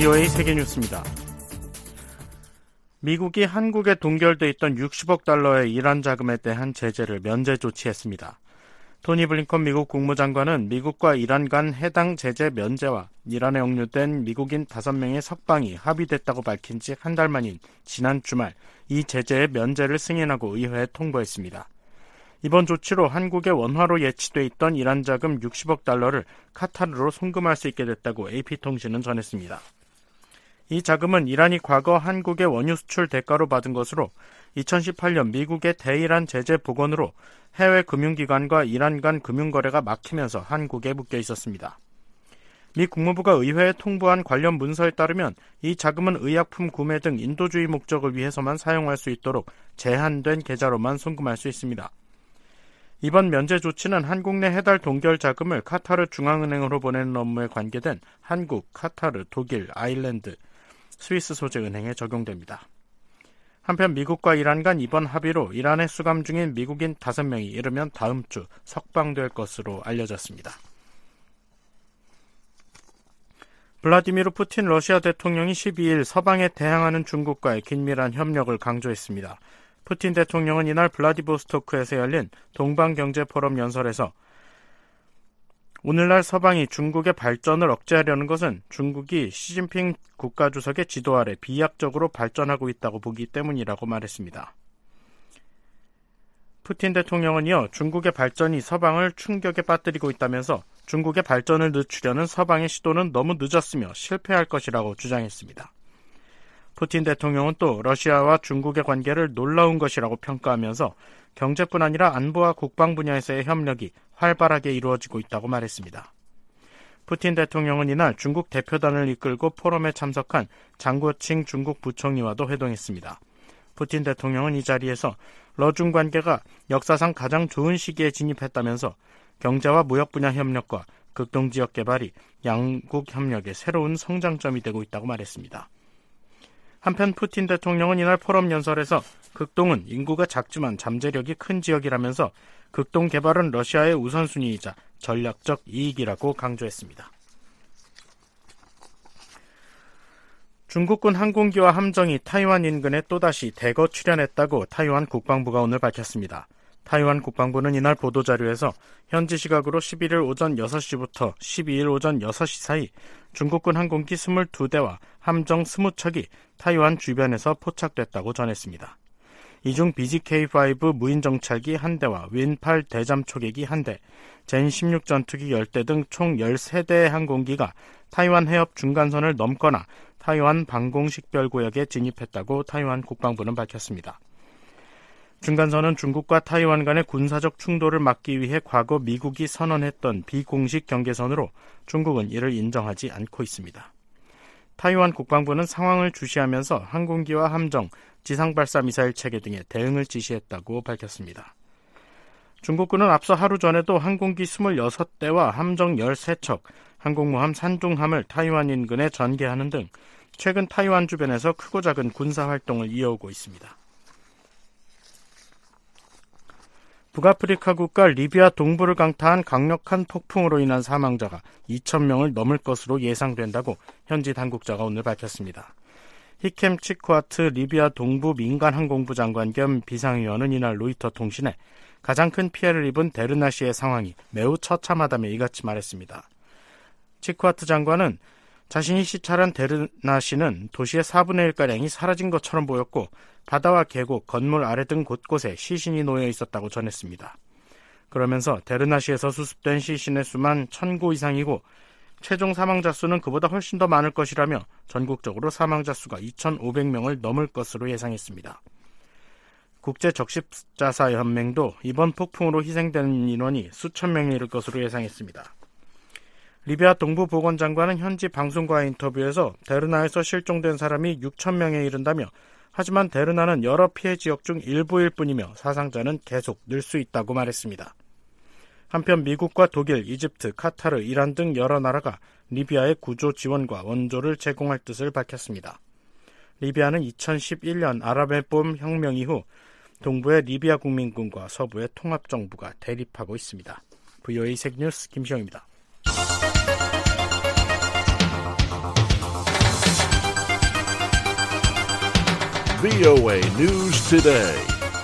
VOA 세계뉴스입니다. 미국이 한국에 동결돼 있던 60억 달러의 이란 자금에 대한 제재를 면제 조치했습니다. 토니 블링컨 미국 국무장관은 미국과 이란 간 해당 제재 면제와 이란에 억류된 미국인 5명의 석방이 합의됐다고 밝힌 지 한 달 만인 지난 주말 이 제재의 면제를 승인하고 의회에 통보했습니다. 이번 조치로 한국의 원화로 예치돼 있던 이란 자금 60억 달러를 카타르로 송금할 수 있게 됐다고 AP통신은 전했습니다. 이 자금은 이란이 과거 한국의 원유 수출 대가로 받은 것으로 2018년 미국의 대이란 제재 복원으로 해외 금융기관과 이란 간 금융거래가 막히면서 한국에 묶여 있었습니다. 미 국무부가 의회에 통보한 관련 문서에 따르면 이 자금은 의약품 구매 등 인도주의 목적을 위해서만 사용할 수 있도록 제한된 계좌로만 송금할 수 있습니다. 이번 면제 조치는 한국 내 해달 동결 자금을 카타르 중앙은행으로 보내는 업무에 관계된 한국, 카타르, 독일, 아일랜드, 스위스 소재 은행에 적용됩니다. 한편 미국과 이란 간 이번 합의로 이란에 수감 중인 미국인 5명이 이르면 다음 주 석방될 것으로 알려졌습니다. 블라디미르 푸틴 러시아 대통령이 12일 서방에 대항하는 중국과의 긴밀한 협력을 강조했습니다. 푸틴 대통령은 이날 블라디보스토크에서 열린 동방경제포럼 연설에서 오늘날 서방이 중국의 발전을 억제하려는 것은 중국이 시진핑 국가주석의 지도 아래 비약적으로 발전하고 있다고 보기 때문이라고 말했습니다. 푸틴 대통령은 이어 중국의 발전이 서방을 충격에 빠뜨리고 있다면서 중국의 발전을 늦추려는 서방의 시도는 너무 늦었으며 실패할 것이라고 주장했습니다. 푸틴 대통령은 또 러시아와 중국의 관계를 놀라운 것이라고 평가하면서 경제뿐 아니라 안보와 국방 분야에서의 협력이 활발하게 이루어지고 있다고 말했습니다. 푸틴 대통령은 이날 중국 대표단을 이끌고 포럼에 참석한 장구칭 중국 부총리와도 회동했습니다. 푸틴 대통령은 이 자리에서 러중 관계가 역사상 가장 좋은 시기에 진입했다면서 경제와 무역 분야 협력과 극동지역 개발이 양국 협력의 새로운 성장점이 되고 있다고 말했습니다. 한편 푸틴 대통령은 이날 포럼 연설에서 극동은 인구가 작지만 잠재력이 큰 지역이라면서 극동 개발은 러시아의 우선순위이자 전략적 이익이라고 강조했습니다. 중국군 항공기와 함정이 타이완 인근에 또다시 대거 출현했다고 타이완 국방부가 오늘 밝혔습니다. 타이완 국방부는 이날 보도자료에서 현지 시각으로 11일 오전 6시부터 12일 오전 6시 사이 중국군 항공기 22대와 함정 20척이 타이완 주변에서 포착됐다고 전했습니다. 이 중 BGK-5 무인정찰기 1대와 윈8 대잠 초계기 1대, 젠16 전투기 10대 등 총 13대의 항공기가 타이완 해협 중간선을 넘거나 타이완 방공식별구역에 진입했다고 타이완 국방부는 밝혔습니다. 중간선은 중국과 타이완 간의 군사적 충돌을 막기 위해 과거 미국이 선언했던 비공식 경계선으로 중국은 이를 인정하지 않고 있습니다. 타이완 국방부는 상황을 주시하면서 항공기와 함정, 지상발사 미사일 체계 등의 대응을 지시했다고 밝혔습니다. 중국군은 앞서 하루 전에도 항공기 26대와 함정 13척, 항공모함 산둥함을 타이완 인근에 전개하는 등 최근 타이완 주변에서 크고 작은 군사활동을 이어오고 있습니다. 북아프리카 국가 리비아 동부를 강타한 강력한 폭풍으로 인한 사망자가 2,000명을 넘을 것으로 예상된다고 현지 당국자가 오늘 밝혔습니다. 히켐 치쿠아트 리비아 동부 민간항공부 장관 겸 비상위원은 이날 로이터 통신에 가장 큰 피해를 입은 데르나시의 상황이 매우 처참하다며 이같이 말했습니다. 치쿠아트 장관은 자신이 시찰한 데르나시는 도시의 4분의 1가량이 사라진 것처럼 보였고 바다와 계곡, 건물 아래 등 곳곳에 시신이 놓여 있었다고 전했습니다. 그러면서 데르나시에서 수습된 시신의 수만 1,000구 이상이고 최종 사망자 수는 그보다 훨씬 더 많을 것이라며 전국적으로 사망자 수가 2,500명을 넘을 것으로 예상했습니다. 국제적십자사연맹도 이번 폭풍으로 희생된 인원이 수천 명에 이를 것으로 예상했습니다. 리비아 동부 보건장관은 현지 방송과의 인터뷰에서 데르나에서 실종된 사람이 6,000명에 이른다며 하지만 데르나는 여러 피해 지역 중 일부일 뿐이며 사상자는 계속 늘 수 있다고 말했습니다. 한편 미국과 독일, 이집트, 카타르, 이란 등 여러 나라가 리비아의 구조 지원과 원조를 제공할 뜻을 밝혔습니다. 리비아는 2011년 아랍의 봄 혁명 이후 동부의 리비아 국민군과 서부의 통합정부가 대립하고 있습니다. VOA 세계뉴스 김시영입니다. VOA News Today.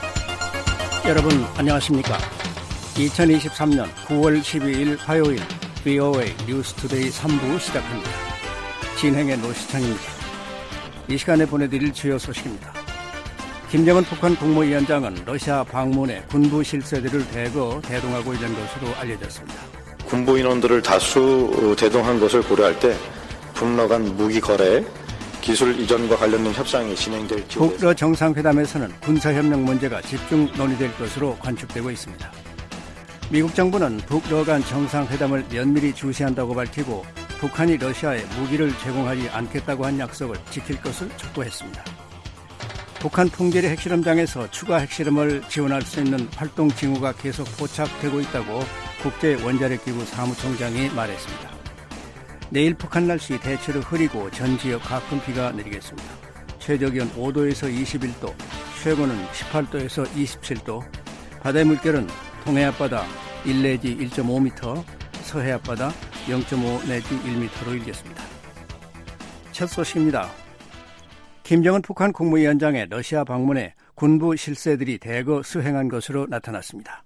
여러분 안녕하십니까? 2023년 9월 12일 화요일 VOA 뉴스 투데이 3부 시작합니다. 진행의 노시창입니다. 이 시간에 보내드릴 주요 소식입니다. 김정은 북한 국무위원장은 러시아 방문에 군부 실세들을 대거 대동하고 있는 것으로 알려졌습니다. 군부 인원들을 다수 대동한 것을 고려할 때 북러 간 무기 거래, 기술 이전과 관련된 협상이 진행될지. 북러 정상회담에서는 군사협력 문제가 집중 논의될 것으로 관측되고 있습니다. 미국 정부는 북러 간 정상회담을 면밀히 주시한다고 밝히고 북한이 러시아에 무기를 제공하지 않겠다고 한 약속을 지킬 것을 촉구했습니다. 북한 풍계리 핵실험장에서 추가 핵실험을 지원할 수 있는 활동 징후가 계속 포착되고 있다고 국제원자력기구 사무총장이 말했습니다. 내일 북한 날씨 대체로 흐리고 전 지역 가끔 비가 내리겠습니다. 최저기온 5도에서 21도, 최고는 18도에서 27도, 바다의 물결은 동해 앞바다 1 내지 1.5m, 서해 앞바다 0.5 내지 1m로 일겠습니다. 첫 소식입니다. 김정은 북한 국무위원장의 러시아 방문에 군부 실세들이 대거 수행한 것으로 나타났습니다.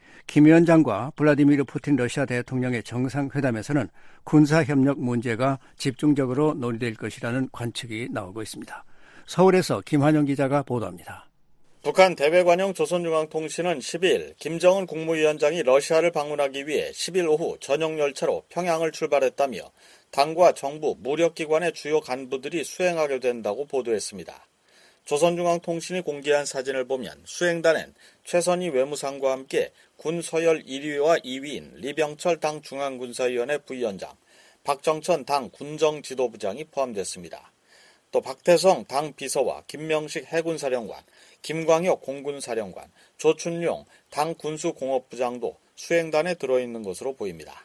김 위원장과 블라디미르 푸틴 러시아 대통령의 정상회담에서는 군사협력 문제가 집중적으로 논의될 것이라는 관측이 나오고 있습니다. 서울에서 김환영 기자가 보도합니다. 북한 대외관용 조선중앙통신은 12일 김정은 국무위원장이 러시아를 방문하기 위해 10일 오후 전용 열차로 평양을 출발했다며 당과 정부, 무력기관의 주요 간부들이 수행하게 된다고 보도했습니다. 조선중앙통신이 공개한 사진을 보면 수행단엔 최선희 외무상과 함께 군 서열 1위와 2위인 리병철 당 중앙군사위원회 부위원장, 박정천 당 군정지도부장이 포함됐습니다. 또 박태성 당 비서와 김명식 해군사령관, 김광혁 공군사령관, 조춘용 당 군수공업부장도 수행단에 들어있는 것으로 보입니다.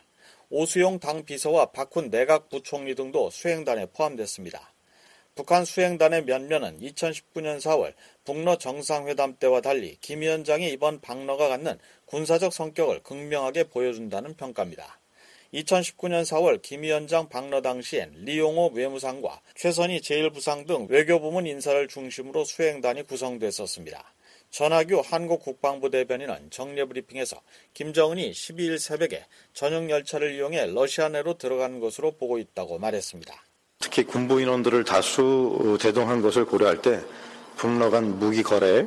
오수용 당 비서와 박훈 내각부총리 등도 수행단에 포함됐습니다. 북한 수행단의 면면은 2019년 4월 북러 정상회담 때와 달리 김 위원장이 이번 방러가 갖는 군사적 성격을 극명하게 보여준다는 평가입니다. 2019년 4월 김 위원장 방러 당시엔 리용호 외무상과 최선희 제1부상 등 외교부문 인사를 중심으로 수행단이 구성됐었습니다. 전하규 한국국방부 대변인은 정례 브리핑에서 김정은이 12일 새벽에 전용 열차를 이용해 러시아 내로 들어간 것으로 보고 있다고 말했습니다. 특히 군부 인원들을 다수 대동한 것을 고려할 때 북러 간 무기 거래,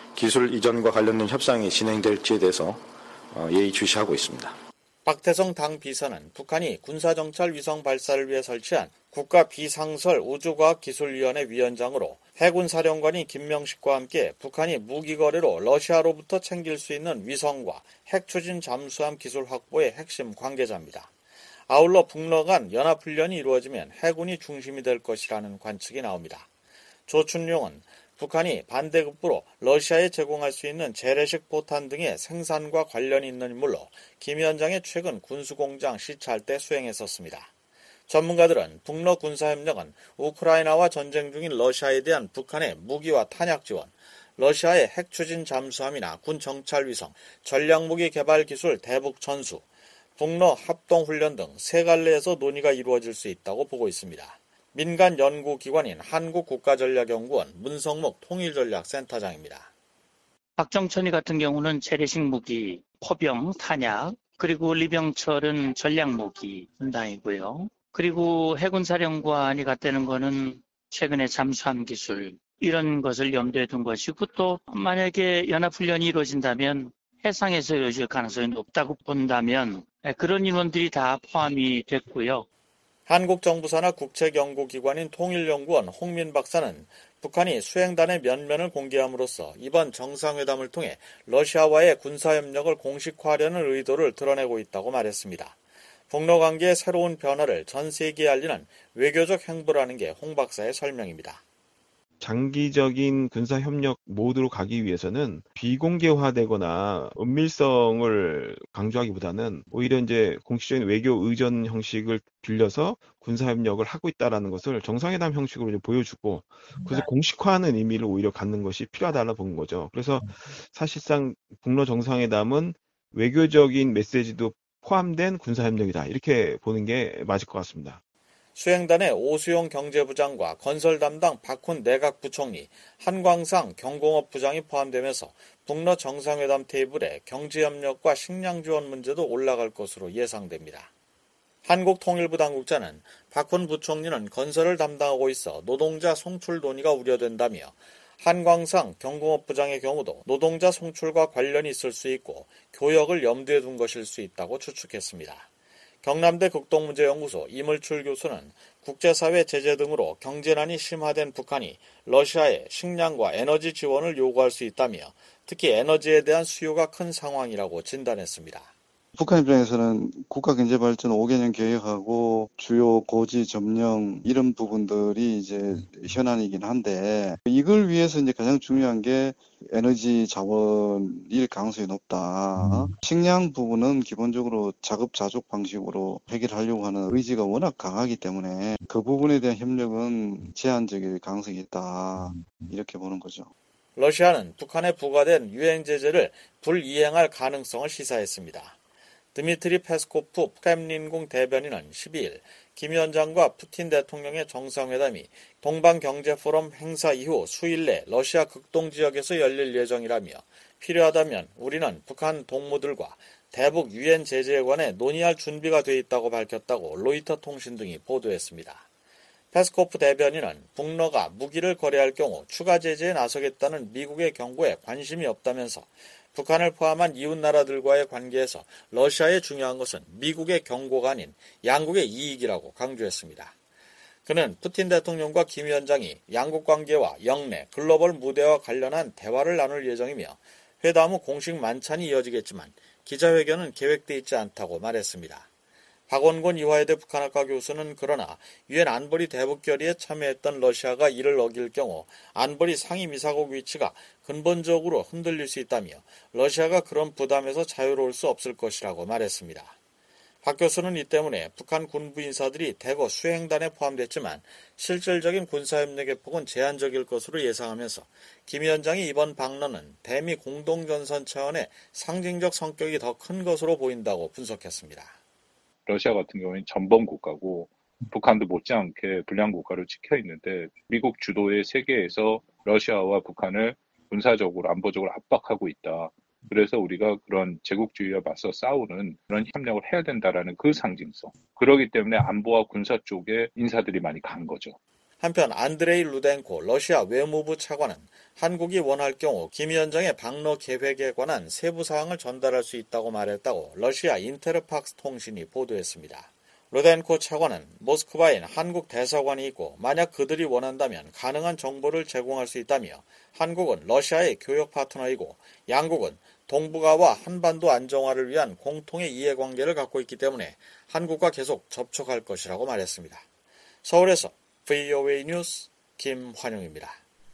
기술 이전과 관련된 협상이 진행될지에 대해서 예의주시하고 있습니다. 박태성 당 비서는 북한이 군사정찰 위성 발사를 위해 설치한 국가비상설 우주과학기술위원회 위원장으로 해군사령관인 김명식과 함께 북한이 무기 거래로 러시아로부터 챙길 수 있는 위성과 핵추진 잠수함 기술 확보의 핵심 관계자입니다. 아울러 북러 간 연합훈련이 이루어지면 해군이 중심이 될 것이라는 관측이 나옵니다. 조춘용은 북한이 반대급부로 러시아에 제공할 수 있는 재래식 포탄 등의 생산과 관련이 있는 인물로 김 위원장의 최근 군수공장 시찰 때 수행했었습니다. 전문가들은 북러 군사협력은 우크라이나와 전쟁 중인 러시아에 대한 북한의 무기와 탄약 지원, 러시아의 핵추진 잠수함이나 군 정찰위성, 전략무기 개발 기술 대북 전수, 북러 합동훈련 등 세 갈래에서 논의가 이루어질 수 있다고 보고 있습니다. 민간 연구기관인 한국국가전략연구원 문성목 통일전략센터장입니다. 박정천이 같은 경우는 재래식 무기, 포병, 탄약, 그리고 리병철은 전략무기 분당이고요. 그리고 해군사령관이 갖다는 거는 최근에 잠수함 기술, 이런 것을 염두에 둔 것이고 또 만약에 연합훈련이 이루어진다면 해상에서 이루어질 가능성이 높다고 본다면 그런 인원들이 다 포함이 됐고요. 한국 정부 산하 국책연구기관인 통일연구원 홍민 박사는 북한이 수행단의 면면을 공개함으로써 이번 정상회담을 통해 러시아와의 군사협력을 공식화하려는 의도를 드러내고 있다고 말했습니다. 북러 관계의 새로운 변화를 전 세계에 알리는 외교적 행보라는 게 홍 박사의 설명입니다. 장기적인 군사협력 모드로 가기 위해서는 비공개화되거나 은밀성을 강조하기보다는 오히려 이제 공식적인 외교 의전 형식을 빌려서 군사협력을 하고 있다는 것을 정상회담 형식으로 이제 보여주고 그래서 공식화하는 의미를 오히려 갖는 것이 필요하다고 본 거죠. 그래서 사실상 북러 정상회담은 외교적인 메시지도 포함된 군사협력이다. 이렇게 보는 게 맞을 것 같습니다. 수행단의 오수용 경제부장과 건설 담당 박훈 내각부총리, 한광상 경공업부장이 포함되면서 북러 정상회담 테이블에 경제협력과 식량 지원 문제도 올라갈 것으로 예상됩니다. 한국통일부 당국자는 박훈 부총리는 건설을 담당하고 있어 노동자 송출 논의가 우려된다며 한광상 경공업부장의 경우도 노동자 송출과 관련이 있을 수 있고 교역을 염두에 둔 것일 수 있다고 추측했습니다. 경남대 극동문제연구소 이물출 교수는 국제사회 제재 등으로 경제난이 심화된 북한이 러시아에 식량과 에너지 지원을 요구할 수 있다며 특히 에너지에 대한 수요가 큰 상황이라고 진단했습니다. 북한 입장에서는 국가경제발전 5개년 계획하고 주요 고지 점령 이런 부분들이 이제 현안이긴 한데 이걸 위해서 이제 가장 중요한 게 에너지 자원일 가능성이 높다. 식량 부분은 기본적으로 자급자족 방식으로 해결하려고 하는 의지가 워낙 강하기 때문에 그 부분에 대한 협력은 제한적일 가능성이 있다. 이렇게 보는 거죠. 러시아는 북한에 부과된 유행 제재를 불이행할 가능성을 시사했습니다. 드미트리 페스코프 크렘린궁 대변인은 12일 김 위원장과 푸틴 대통령의 정상회담이 동방경제포럼 행사 이후 수일 내 러시아 극동지역에서 열릴 예정이라며 필요하다면 우리는 북한 동무들과 대북 유엔 제재에 관해 논의할 준비가 돼 있다고 밝혔다고 로이터 통신 등이 보도했습니다. 페스코프 대변인은 북러가 무기를 거래할 경우 추가 제재에 나서겠다는 미국의 경고에 관심이 없다면서 북한을 포함한 이웃나라들과의 관계에서 러시아에 중요한 것은 미국의 경고가 아닌 양국의 이익이라고 강조했습니다. 그는 푸틴 대통령과 김 위원장이 양국 관계와 영내, 글로벌 무대와 관련한 대화를 나눌 예정이며 회담 후 공식 만찬이 이어지겠지만 기자회견은 계획돼 있지 않다고 말했습니다. 박원곤 이화여대 북한학과 교수는 그러나 유엔 안보리 대북결의에 참여했던 러시아가 이를 어길 경우 안보리 상임이사국 위치가 근본적으로 흔들릴 수 있다며 러시아가 그런 부담에서 자유로울 수 없을 것이라고 말했습니다. 박 교수는 이 때문에 북한 군부 인사들이 대거 수행단에 포함됐지만 실질적인 군사협력의 폭은 제한적일 것으로 예상하면서 김 위원장의 이번 방문은 대미 공동전선 차원의 상징적 성격이 더 큰 것으로 보인다고 분석했습니다. 러시아 같은 경우에는 전범 국가고 북한도 못지않게 불량 국가로 찍혀 있는데 미국 주도의 세계에서 러시아와 북한을 군사적으로 안보적으로 압박하고 있다. 그래서 우리가 그런 제국주의와 맞서 싸우는 그런 협력을 해야 된다라는 그 상징성. 그렇기 때문에 안보와 군사 쪽에 인사들이 많이 간 거죠. 한편 안드레이 루덴코 러시아 외무부 차관은 한국이 원할 경우 김 위원장의 방러 계획에 관한 세부 사항을 전달할 수 있다고 말했다고 러시아 인테르팍스 통신이 보도했습니다. 루덴코 차관은 모스크바엔 한국 대사관이 있고 만약 그들이 원한다면 가능한 정보를 제공할 수 있다며 한국은 러시아의 교역 파트너이고 양국은 동북아와 한반도 안정화를 위한 공통의 이해관계를 갖고 있기 때문에 한국과 계속 접촉할 것이라고 말했습니다. 서울에서 VOA 뉴스 김환용입니다.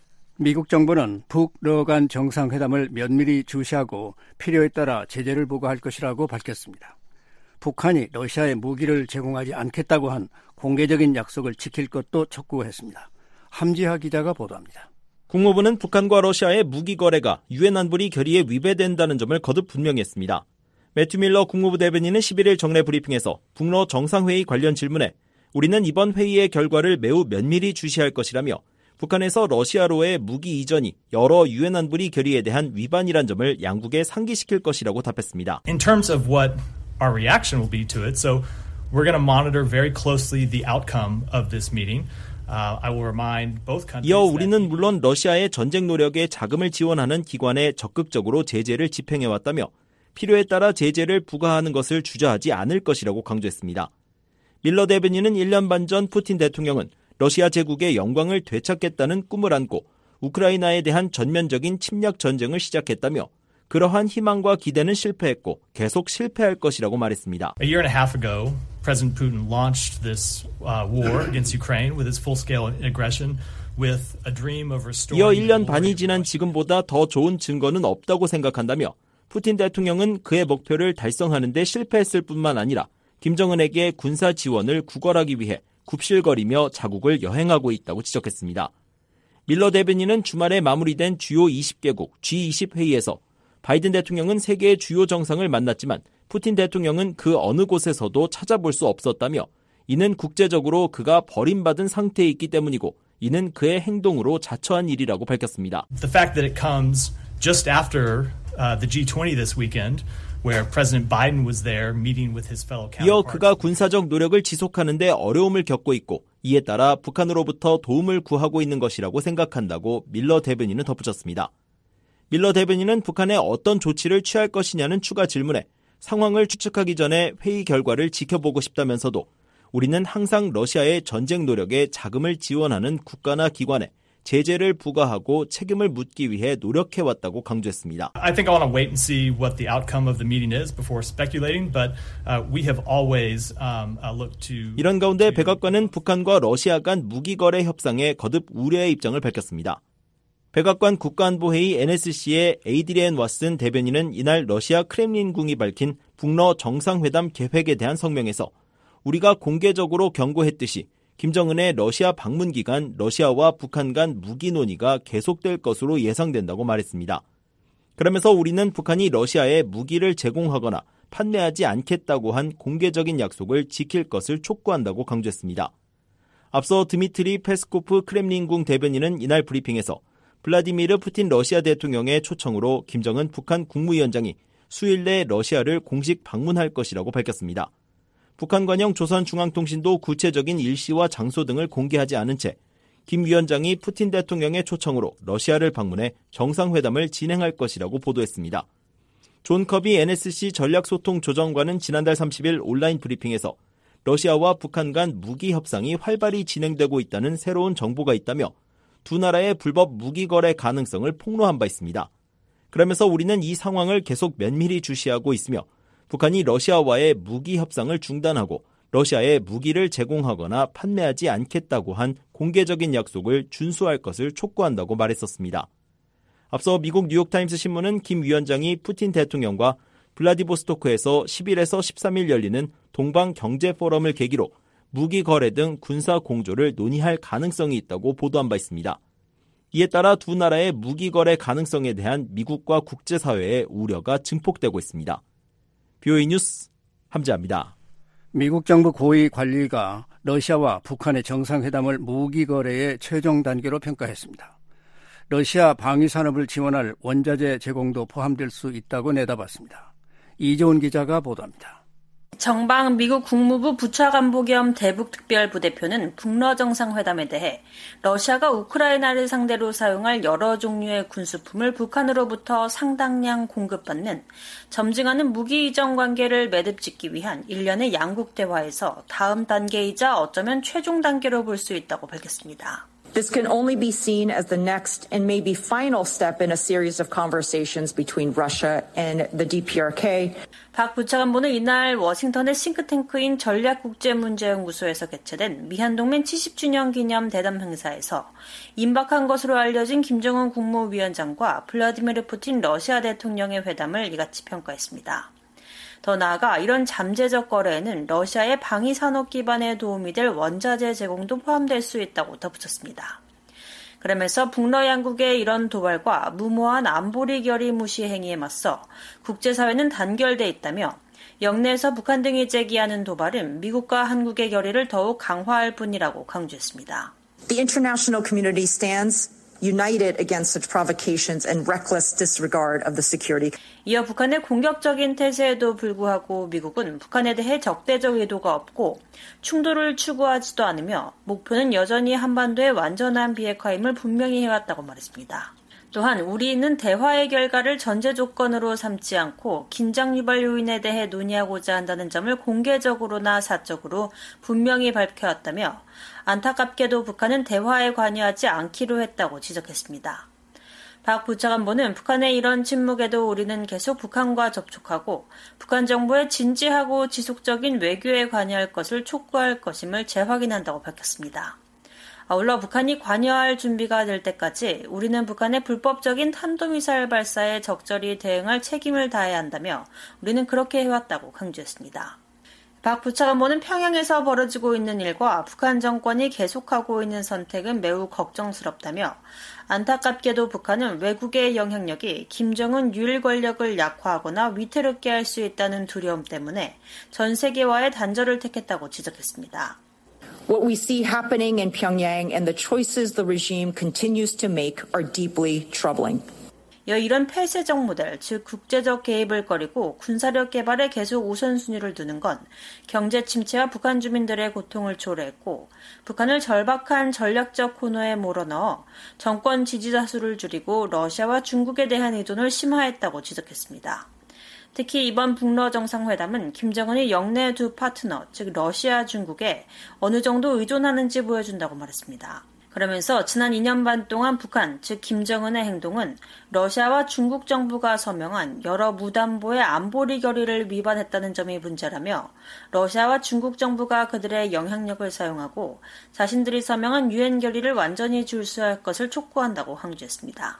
미국 정부는 북러 간 정상회담을 면밀히 주시하고 필요에 따라 제재를 부과할 것이라고 밝혔습니다. 북한이 러시아에 무기를 제공하지 않겠다고 한 공개적인 약속을 지킬 것도 촉구했습니다. 함지하 기자가 보도합니다. 국무부는 북한과 러시아의 무기 거래가 유엔 안보리 결의에 위배된다는 점을 거듭 분명했습니다. 매튜 밀러 국무부 대변인은 11일 정례 브리핑에서 북러 정상회의 관련 질문에 우리는 이번 회의의 결과를 매우 면밀히 주시할 것이라며 북한에서 러시아로의 무기 이전이 여러 유엔 안보리 결의에 대한 위반이란 점을 양국에 상기시킬 것이라고 답했습니다. In terms of what our reaction will be to it, so we're going to monitor very closely the outcome of this meeting. I will remind both countries. 이어 우리는 물론 러시아의 전쟁 노력에 자금을 지원하는 기관에 적극적으로 제재를 집행해왔다며 필요에 따라 제재를 부과하는 것을 주저하지 않을 것이라고 강조했습니다. 밀러 대변인은 1년 반 전 푸틴 대통령은 러시아 제국의 영광을 되찾겠다는 꿈을 안고 우크라이나에 대한 전면적인 침략 전쟁을 시작했다며 그러한 희망과 기대는 실패했고 계속 실패할 것이라고 말했습니다. A year and a half ago, President Putin launched this war against Ukraine with its full-scale aggression with a dream of restoring. 이어 1년 반이 지난 지금보다 더 좋은 증거는 없다고 생각한다며 푸틴 대통령은 그의 목표를 달성하는 데 실패했을 뿐만 아니라 김정은에게 군사 지원을 구걸하기 위해 굽실거리며 자국을 여행하고 있다고 지적했습니다. 밀러 대변인은 주말에 마무리된 주요 20개국 G20 회의에서 바이든 대통령은 세계의 주요 정상을 만났지만 푸틴 대통령은 그 어느 곳에서도 찾아볼 수 없었다며 이는 국제적으로 그가 버림받은 상태에 있기 때문이고 이는 그의 행동으로 자처한 일이라고 밝혔습니다. The fact that it comes just after the G20 this weekend, where President Biden was there meeting with his fellow counterparts. 이어 그가 군사적 노력을 지속하는 데 어려움을 겪고 있고 이에 따라 북한으로부터 도움을 구하고 있는 것이라고 생각한다고 밀러 대변인은 덧붙였습니다. 밀러 대변인은 북한에 어떤 조치를 취할 것이냐는 추가 질문에 상황을 추측하기 전에 회의 결과를 지켜보고 싶다면서도 우리는 항상 러시아의 전쟁 노력에 자금을 지원하는 국가나 기관에 제재를 부과하고 책임을 묻기 위해 노력해왔다고 강조했습니다. I think I want to wait and see what the outcome of the meeting is before speculating, but we have always looked to. 이런 가운데 백악관은 북한과 러시아 간 무기 거래 협상에 거듭 우려의 입장을 밝혔습니다. 백악관 국가안보회의 NSC의 에이드리엔 왓슨 대변인은 이날 러시아 크렘린궁이 밝힌 북러 정상회담 계획에 대한 성명에서 우리가 공개적으로 경고했듯이 김정은의 러시아 방문 기간 러시아와 북한 간 무기 논의가 계속될 것으로 예상된다고 말했습니다. 그러면서 우리는 북한이 러시아에 무기를 제공하거나 판매하지 않겠다고 한 공개적인 약속을 지킬 것을 촉구한다고 강조했습니다. 앞서 드미트리 페스코프 크렘린궁 대변인은 이날 브리핑에서 블라디미르 푸틴 러시아 대통령의 초청으로 김정은 북한 국무위원장이 수일 내 러시아를 공식 방문할 것이라고 밝혔습니다. 북한 관영 조선중앙통신도 구체적인 일시와 장소 등을 공개하지 않은 채 김 위원장이 푸틴 대통령의 초청으로 러시아를 방문해 정상회담을 진행할 것이라고 보도했습니다. 존 커비 NSC 전략소통조정관은 지난달 30일 온라인 브리핑에서 러시아와 북한 간 무기 협상이 활발히 진행되고 있다는 새로운 정보가 있다며 두 나라의 불법 무기 거래 가능성을 폭로한 바 있습니다. 그러면서 우리는 이 상황을 계속 면밀히 주시하고 있으며 북한이 러시아와의 무기 협상을 중단하고 러시아에 무기를 제공하거나 판매하지 않겠다고 한 공개적인 약속을 준수할 것을 촉구한다고 말했었습니다. 앞서 미국 뉴욕타임스 신문은 김 위원장이 푸틴 대통령과 블라디보스토크에서 10일에서 13일 열리는 동방경제포럼을 계기로 무기 거래 등 군사 공조를 논의할 가능성이 있다고 보도한 바 있습니다. 이에 따라 두 나라의 무기 거래 가능성에 대한 미국과 국제사회의 우려가 증폭되고 있습니다. BOA 뉴스 함재합니다. 미국 정부 고위 관리가 러시아와 북한의 정상회담을 무기 거래의 최종 단계로 평가했습니다. 러시아 방위산업을 지원할 원자재 제공도 포함될 수 있다고 내다봤습니다. 이재훈 기자가 보도합니다. 정방 미국 국무부 부차관보 겸 대북특별부대표는 북러 정상회담에 대해 러시아가 우크라이나를 상대로 사용할 여러 종류의 군수품을 북한으로부터 상당량 공급받는 점증하는 무기 이전 관계를 매듭짓기 위한 일련의 양국 대화에서 다음 단계이자 어쩌면 최종 단계로 볼 수 있다고 밝혔습니다. This can only be seen as the next and maybe final step in a series of conversations between Russia and the DPRK. 박 부차관보는 이날 워싱턴의 싱크탱크인 전략국제문제연구소에서 개최된 미한동맹 70주년 기념 대담 행사에서 임박한 것으로 알려진 김정은 국무위원장과 블라디미르 푸틴 러시아 대통령의 회담을 이같이 평가했습니다. 더 나아가 이런 잠재적 거래에는 러시아의 방위산업 기반에 도움이 될 원자재 제공도 포함될 수 있다고 덧붙였습니다. 그러면서 북러 양국의 이런 도발과 무모한 안보리 결의 무시 행위에 맞서 국제사회는 단결돼 있다며 영내에서 북한 등이 제기하는 도발은 미국과 한국의 결의를 더욱 강화할 뿐이라고 강조했습니다. The international community stands united against such provocations and reckless disregard of the security. 이어 북한의 공격적인 태세에도 불구하고 미국은 북한에 대해 적대적 의도가 없고 충돌을 추구하지도 않으며 목표는 여전히 한반도의 완전한 비핵화임을 분명히 해왔다고 말했습니다. 또한 우리는 대화의 결과를 전제 조건으로 삼지 않고 긴장 유발 요인에 대해 논의하고자 한다는 점을 공개적으로나 사적으로 분명히 밝혀왔다며 안타깝게도 북한은 대화에 관여하지 않기로 했다고 지적했습니다. 박 부차관보는 북한의 이런 침묵에도 우리는 계속 북한과 접촉하고 북한 정부의 진지하고 지속적인 외교에 관여할 것을 촉구할 것임을 재확인한다고 밝혔습니다. 아울러 북한이 관여할 준비가 될 때까지 우리는 북한의 불법적인 탄도미사일 발사에 적절히 대응할 책임을 다해야 한다며 우리는 그렇게 해왔다고 강조했습니다. 박 부차관보는 평양에서 벌어지고 있는 일과 북한 정권이 계속하고 있는 선택은 매우 걱정스럽다며 안타깝게도 북한은 외국의 영향력이 김정은 유일 권력을 약화하거나 위태롭게 할 수 있다는 두려움 때문에 전 세계와의 단절을 택했다고 지적했습니다. What we see happening in Pyongyang and the choices the regime continues to make are deeply troubling. 이런 폐쇄적 모델, 즉 국제적 개입을 꺼리고 군사력 개발에 계속 우선순위를 두는 건 경제 침체와 북한 주민들의 고통을 초래했고 북한을 절박한 전략적 코너에 몰아넣어 정권 지지자 수를 줄이고 러시아와 중국에 대한 의존을 심화했다고 지적했습니다. 특히 이번 북러 정상회담은 김정은이 영내 두 파트너, 즉 러시아, 중국에 어느 정도 의존하는지 보여준다고 말했습니다. 그러면서 지난 2년 반 동안 북한, 즉 김정은의 행동은 러시아와 중국 정부가 서명한 여러 무담보의 안보리 결의를 위반했다는 점이 문제라며 러시아와 중국 정부가 그들의 영향력을 사용하고 자신들이 서명한 유엔 결의를 완전히 준수할 것을 촉구한다고 강조했습니다.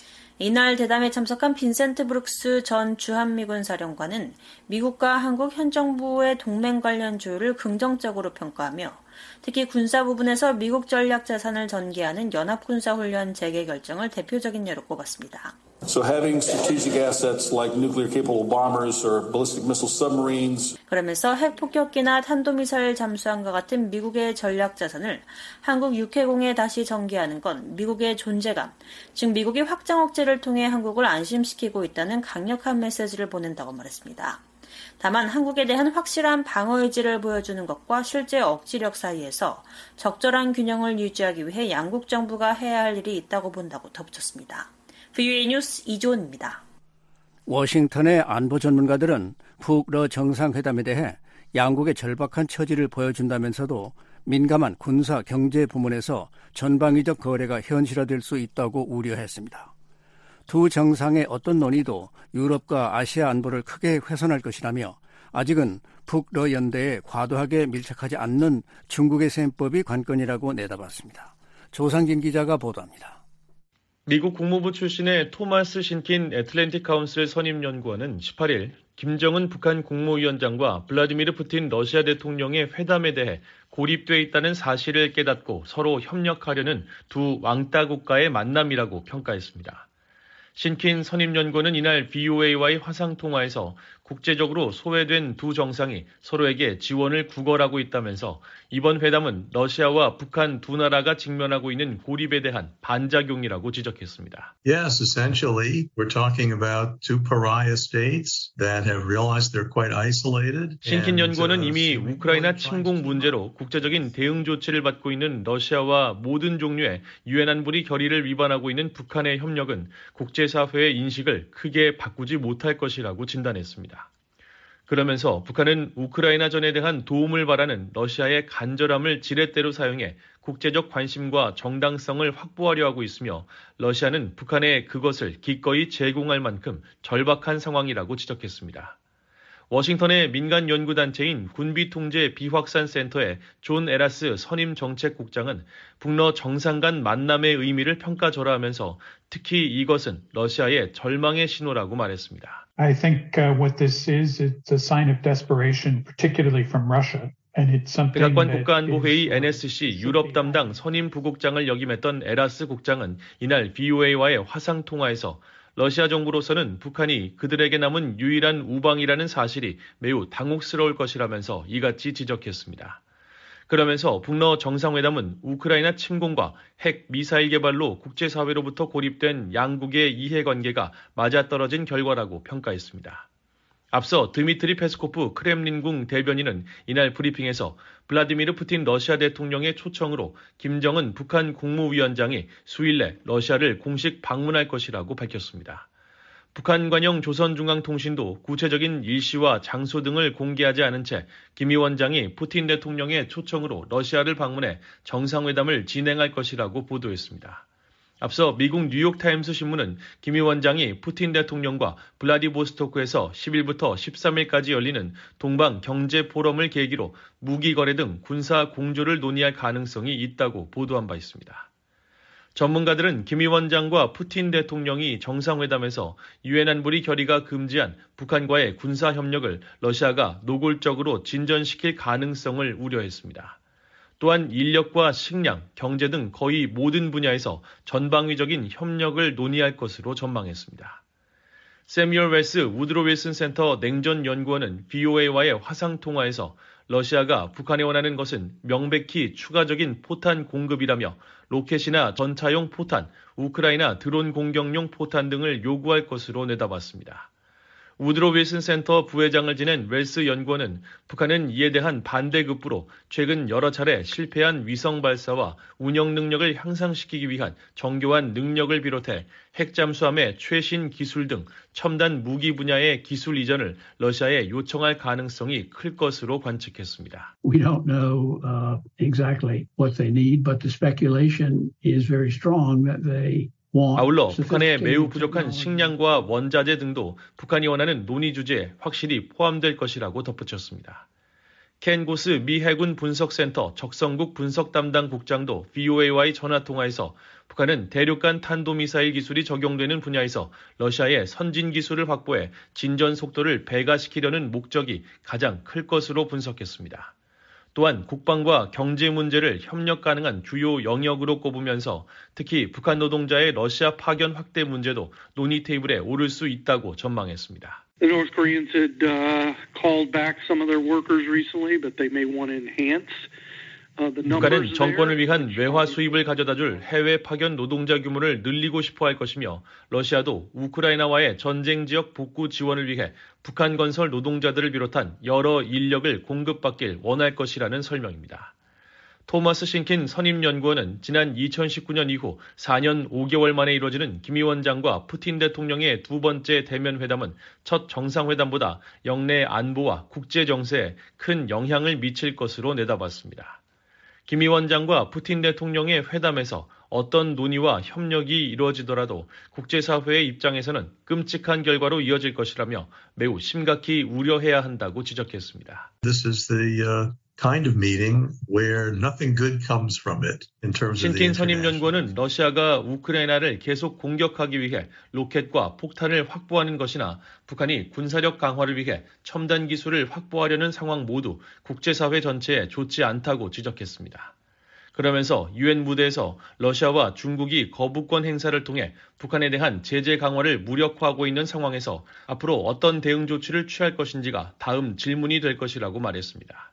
이날 대담에 참석한 빈센트 브룩스 전 주한미군 사령관은 미국과 한국 현 정부의 동맹 관련 조율을 긍정적으로 평가하며 특히 군사 부분에서 미국 전략 자산을 전개하는 연합군사훈련 재개 결정을 대표적인 예로 꼽았습니다. So having strategic assets like nuclear-capable bombers or ballistic missile submarines. 그러면서 핵폭격기나 탄도미사일 잠수함과 같은 미국의 전략 자산을 한국 육해공에 다시 전개하는 건 미국의 존재감, 즉 미국이 확장 억제를 통해 한국을 안심시키고 있다는 강력한 메시지를 보낸다고 말했습니다. 다만 한국에 대한 확실한 방어 의지를 보여주는 것과 실제 억지력 사이에서 적절한 균형을 유지하기 위해 양국 정부가 해야 할 일이 있다고 본다고 덧붙였습니다. VOA 뉴스 이조은입니다. 워싱턴의 안보 전문가들은 북러 정상회담에 대해 양국의 절박한 처지를 보여준다면서도 민감한 군사 경제 부문에서 전방위적 거래가 현실화될 수 있다고 우려했습니다. 두 정상의 어떤 논의도 유럽과 아시아 안보를 크게 훼손할 것이라며 아직은 북러 연대에 과도하게 밀착하지 않는 중국의 셈법이 관건이라고 내다봤습니다. 조상진 기자가 보도합니다. 미국 국무부 출신의 토마스 신킨 애틀랜틱 카운슬 선임연구원은 18일 김정은 북한 국무위원장과 블라디미르 푸틴 러시아 대통령의 회담에 대해 고립돼 있다는 사실을 깨닫고 서로 협력하려는 두 왕따 국가의 만남이라고 평가했습니다. 신킨 선임연구원은 이날 VOA와의 화상통화에서 국제적으로 소외된 두 정상이 서로에게 지원을 구걸하고 있다면서 이번 회담은 러시아와 북한 두 나라가 직면하고 있는 고립에 대한 반작용이라고 지적했습니다. Yes, essentially, we're talking about two pariah states that have realized they're quite isolated. 신킨 연구원은 이미 우크라이나 침공 문제로 국제적인 대응 조치를 받고 있는 러시아와 모든 종류의 유엔 안보리 결의를 위반하고 있는 북한의 협력은 국제사회의 인식을 크게 바꾸지 못할 것이라고 진단했습니다. 그러면서 북한은 우크라이나전에 대한 도움을 바라는 러시아의 간절함을 지렛대로 사용해 국제적 관심과 정당성을 확보하려 하고 있으며 러시아는 북한에 그것을 기꺼이 제공할 만큼 절박한 상황이라고 지적했습니다. 워싱턴의 민간 연구단체인 군비통제 비확산센터의 존 에라스 선임정책국장은 북러 정상 간 만남의 의미를 평가절하하면서 특히 이것은 러시아의 절망의 신호라고 말했습니다. I think what this is, it's a sign of desperation, particularly from Russia. 백악관 국가안보회의 NSC 유럽 담당 선임 부국장을 역임했던 에라스 국장은 이날 VOA와의 화상통화에서 러시아 정부로서는 북한이 그들에게 남은 유일한 우방이라는 사실이 매우 당혹스러울 것이라면서 이같이 지적했습니다. 그러면서 북러 정상회담은 우크라이나 침공과 핵 미사일 개발로 국제사회로부터 고립된 양국의 이해관계가 맞아떨어진 결과라고 평가했습니다. 앞서 드미트리 페스코프 크렘린궁 대변인은 이날 브리핑에서 블라디미르 푸틴 러시아 대통령의 초청으로 김정은 북한 국무위원장이 수일 내 러시아를 공식 방문할 것이라고 밝혔습니다. 북한 관영 조선중앙통신도 구체적인 일시와 장소 등을 공개하지 않은 채 김 위원장이 푸틴 대통령의 초청으로 러시아를 방문해 정상회담을 진행할 것이라고 보도했습니다. 앞서 미국 뉴욕타임스 신문은 김 위원장이 푸틴 대통령과 블라디보스토크에서 10일부터 13일까지 열리는 동방 경제 포럼을 계기로 무기 거래 등 군사 공조를 논의할 가능성이 있다고 보도한 바 있습니다. 전문가들은 김 위원장과 푸틴 대통령이 정상회담에서 유엔 안보리 결의가 금지한 북한과의 군사 협력을 러시아가 노골적으로 진전시킬 가능성을 우려했습니다. 또한 인력과 식량, 경제 등 거의 모든 분야에서 전방위적인 협력을 논의할 것으로 전망했습니다. 세뮤얼 웨스 우드로 윌슨 센터 냉전 연구원은 VOA와의 화상통화에서 러시아가 북한에 원하는 것은 명백히 추가적인 포탄 공급이라며 로켓이나 전차용 포탄, 우크라이나 드론 공격용 포탄 등을 요구할 것으로 내다봤습니다. 우드로 윌슨 센터 부회장을 지낸 웰스 연구원은 북한은 이에 대한 반대급부로 최근 여러 차례 실패한 위성 발사와 운영 능력을 향상시키기 위한 정교한 능력을 비롯해 핵 잠수함의 최신 기술 등 첨단 무기 분야의 기술 이전을 러시아에 요청할 가능성이 클 것으로 관측했습니다. We don't know exactly what they need, but the speculation is very strong that they 아울러 북한의 매우 부족한 식량과 원자재 등도 북한이 원하는 논의 주제에 확실히 포함될 것이라고 덧붙였습니다. 켄 고스 미 해군 분석센터 적성국 분석 담당 국장도 VOA와의 전화통화에서 북한은 대륙간 탄도미사일 기술이 적용되는 분야에서 러시아의 선진 기술을 확보해 진전 속도를 배가시키려는 목적이 가장 클 것으로 분석했습니다. 또한 국방과 경제 문제를 협력 가능한 주요 영역으로 꼽으면서 특히 북한 노동자의 러시아 파견 확대 문제도 논의 테이블에 오를 수 있다고 전망했습니다. The North Koreans had called back some of their workers recently, but they may want to enhance. 북한은 정권을 위한 외화 수입을 가져다줄 해외 파견 노동자 규모를 늘리고 싶어 할 것이며 러시아도 우크라이나와의 전쟁 지역 복구 지원을 위해 북한 건설 노동자들을 비롯한 여러 인력을 공급받길 원할 것이라는 설명입니다. 토마스 싱킨 선임연구원은 지난 2019년 이후 4년 5개월 만에 이루어지는 김 위원장과 푸틴 대통령의 두 번째 대면 회담은 첫 정상회담보다 영내 안보와 국제 정세에 큰 영향을 미칠 것으로 내다봤습니다. 김 위원장과 푸틴 대통령의 회담에서 어떤 논의와 협력이 이루어지더라도 국제사회의 입장에서는 끔찍한 결과로 이어질 것이라며 매우 심각히 우려해야 한다고 지적했습니다. This is the kind of meeting where nothing good comes from it in terms of the 신킨 선임연구원은 러시아가 우크라이나를 계속 공격하기 위해 로켓과 폭탄을 확보하는 것이나 북한이 군사력 강화를 위해 첨단 기술을 확보하려는 상황 모두 국제사회 전체에 좋지 않다고 지적했습니다. 그러면서 유엔 무대에서 러시아와 중국이 거부권 행사를 통해 북한에 대한 제재 강화를 무력화하고 있는 상황에서 앞으로 어떤 대응 조치를 취할 것인지가 다음 질문이 될 것이라고 말했습니다.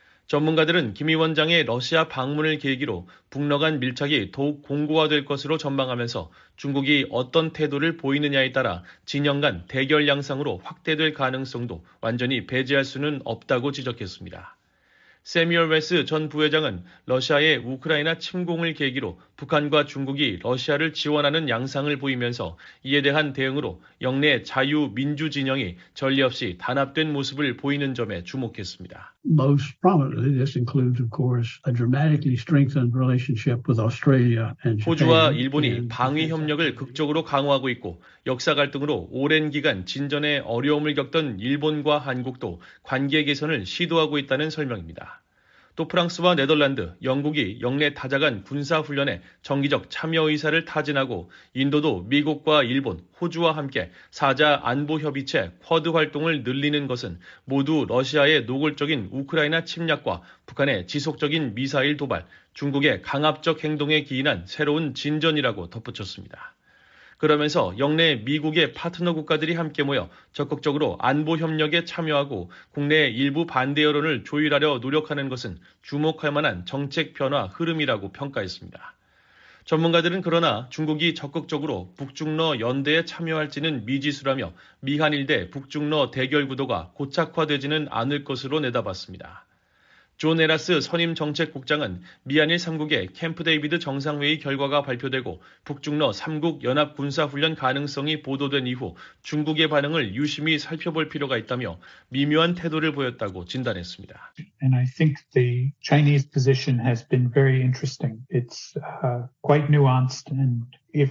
전문가들은 김 위원장의 러시아 방문을 계기로 북러 간 밀착이 더욱 공고화될 것으로 전망하면서 중국이 어떤 태도를 보이느냐에 따라 진영 간 대결 양상으로 확대될 가능성도 완전히 배제할 수는 없다고 지적했습니다. 세뮤얼 웨스 전 부회장은 러시아의 우크라이나 침공을 계기로 북한과 중국이 러시아를 지원하는 양상을 보이면서 이에 대한 대응으로 영내 자유민주 진영이 전례 없이 단합된 모습을 보이는 점에 주목했습니다. Most prominently, this includes, of course, a dramatically strengthened relationship with Australia and Japan. 호주와 일본이 방위 협력을 극적으로 강화하고 있고 역사 갈등으로 오랜 기간 진전에 어려움을 겪던 일본과 한국도 관계 개선을 시도하고 있다는 설명입니다. 또 프랑스와 네덜란드, 영국이 영내 다자간 군사훈련에 정기적 참여 의사를 타진하고 인도도 미국과 일본, 호주와 함께 4자 안보협의체 쿼드 활동을 늘리는 것은 모두 러시아의 노골적인 우크라이나 침략과 북한의 지속적인 미사일 도발, 중국의 강압적 행동에 기인한 새로운 진전이라고 덧붙였습니다. 그러면서 영내 미국의 파트너 국가들이 함께 모여 적극적으로 안보 협력에 참여하고 국내 일부 반대 여론을 조율하려 노력하는 것은 주목할 만한 정책 변화 흐름이라고 평가했습니다. 전문가들은 그러나 중국이 적극적으로 북중러 연대에 참여할지는 미지수라며 미한일 대 북중러 대결 구도가 고착화되지는 않을 것으로 내다봤습니다. 존 에라스 선임정책국장은 미한일 3국의 캠프 데이비드 정상회의 결과가 발표되고 북중러 3국 연합군사훈련 가능성이 보도된 이후 중국의 반응을 유심히 살펴볼 필요가 있다며 미묘한 태도를 보였다고 진단했습니다. And I think the Chinese position has been very interesting. It's quite nuanced and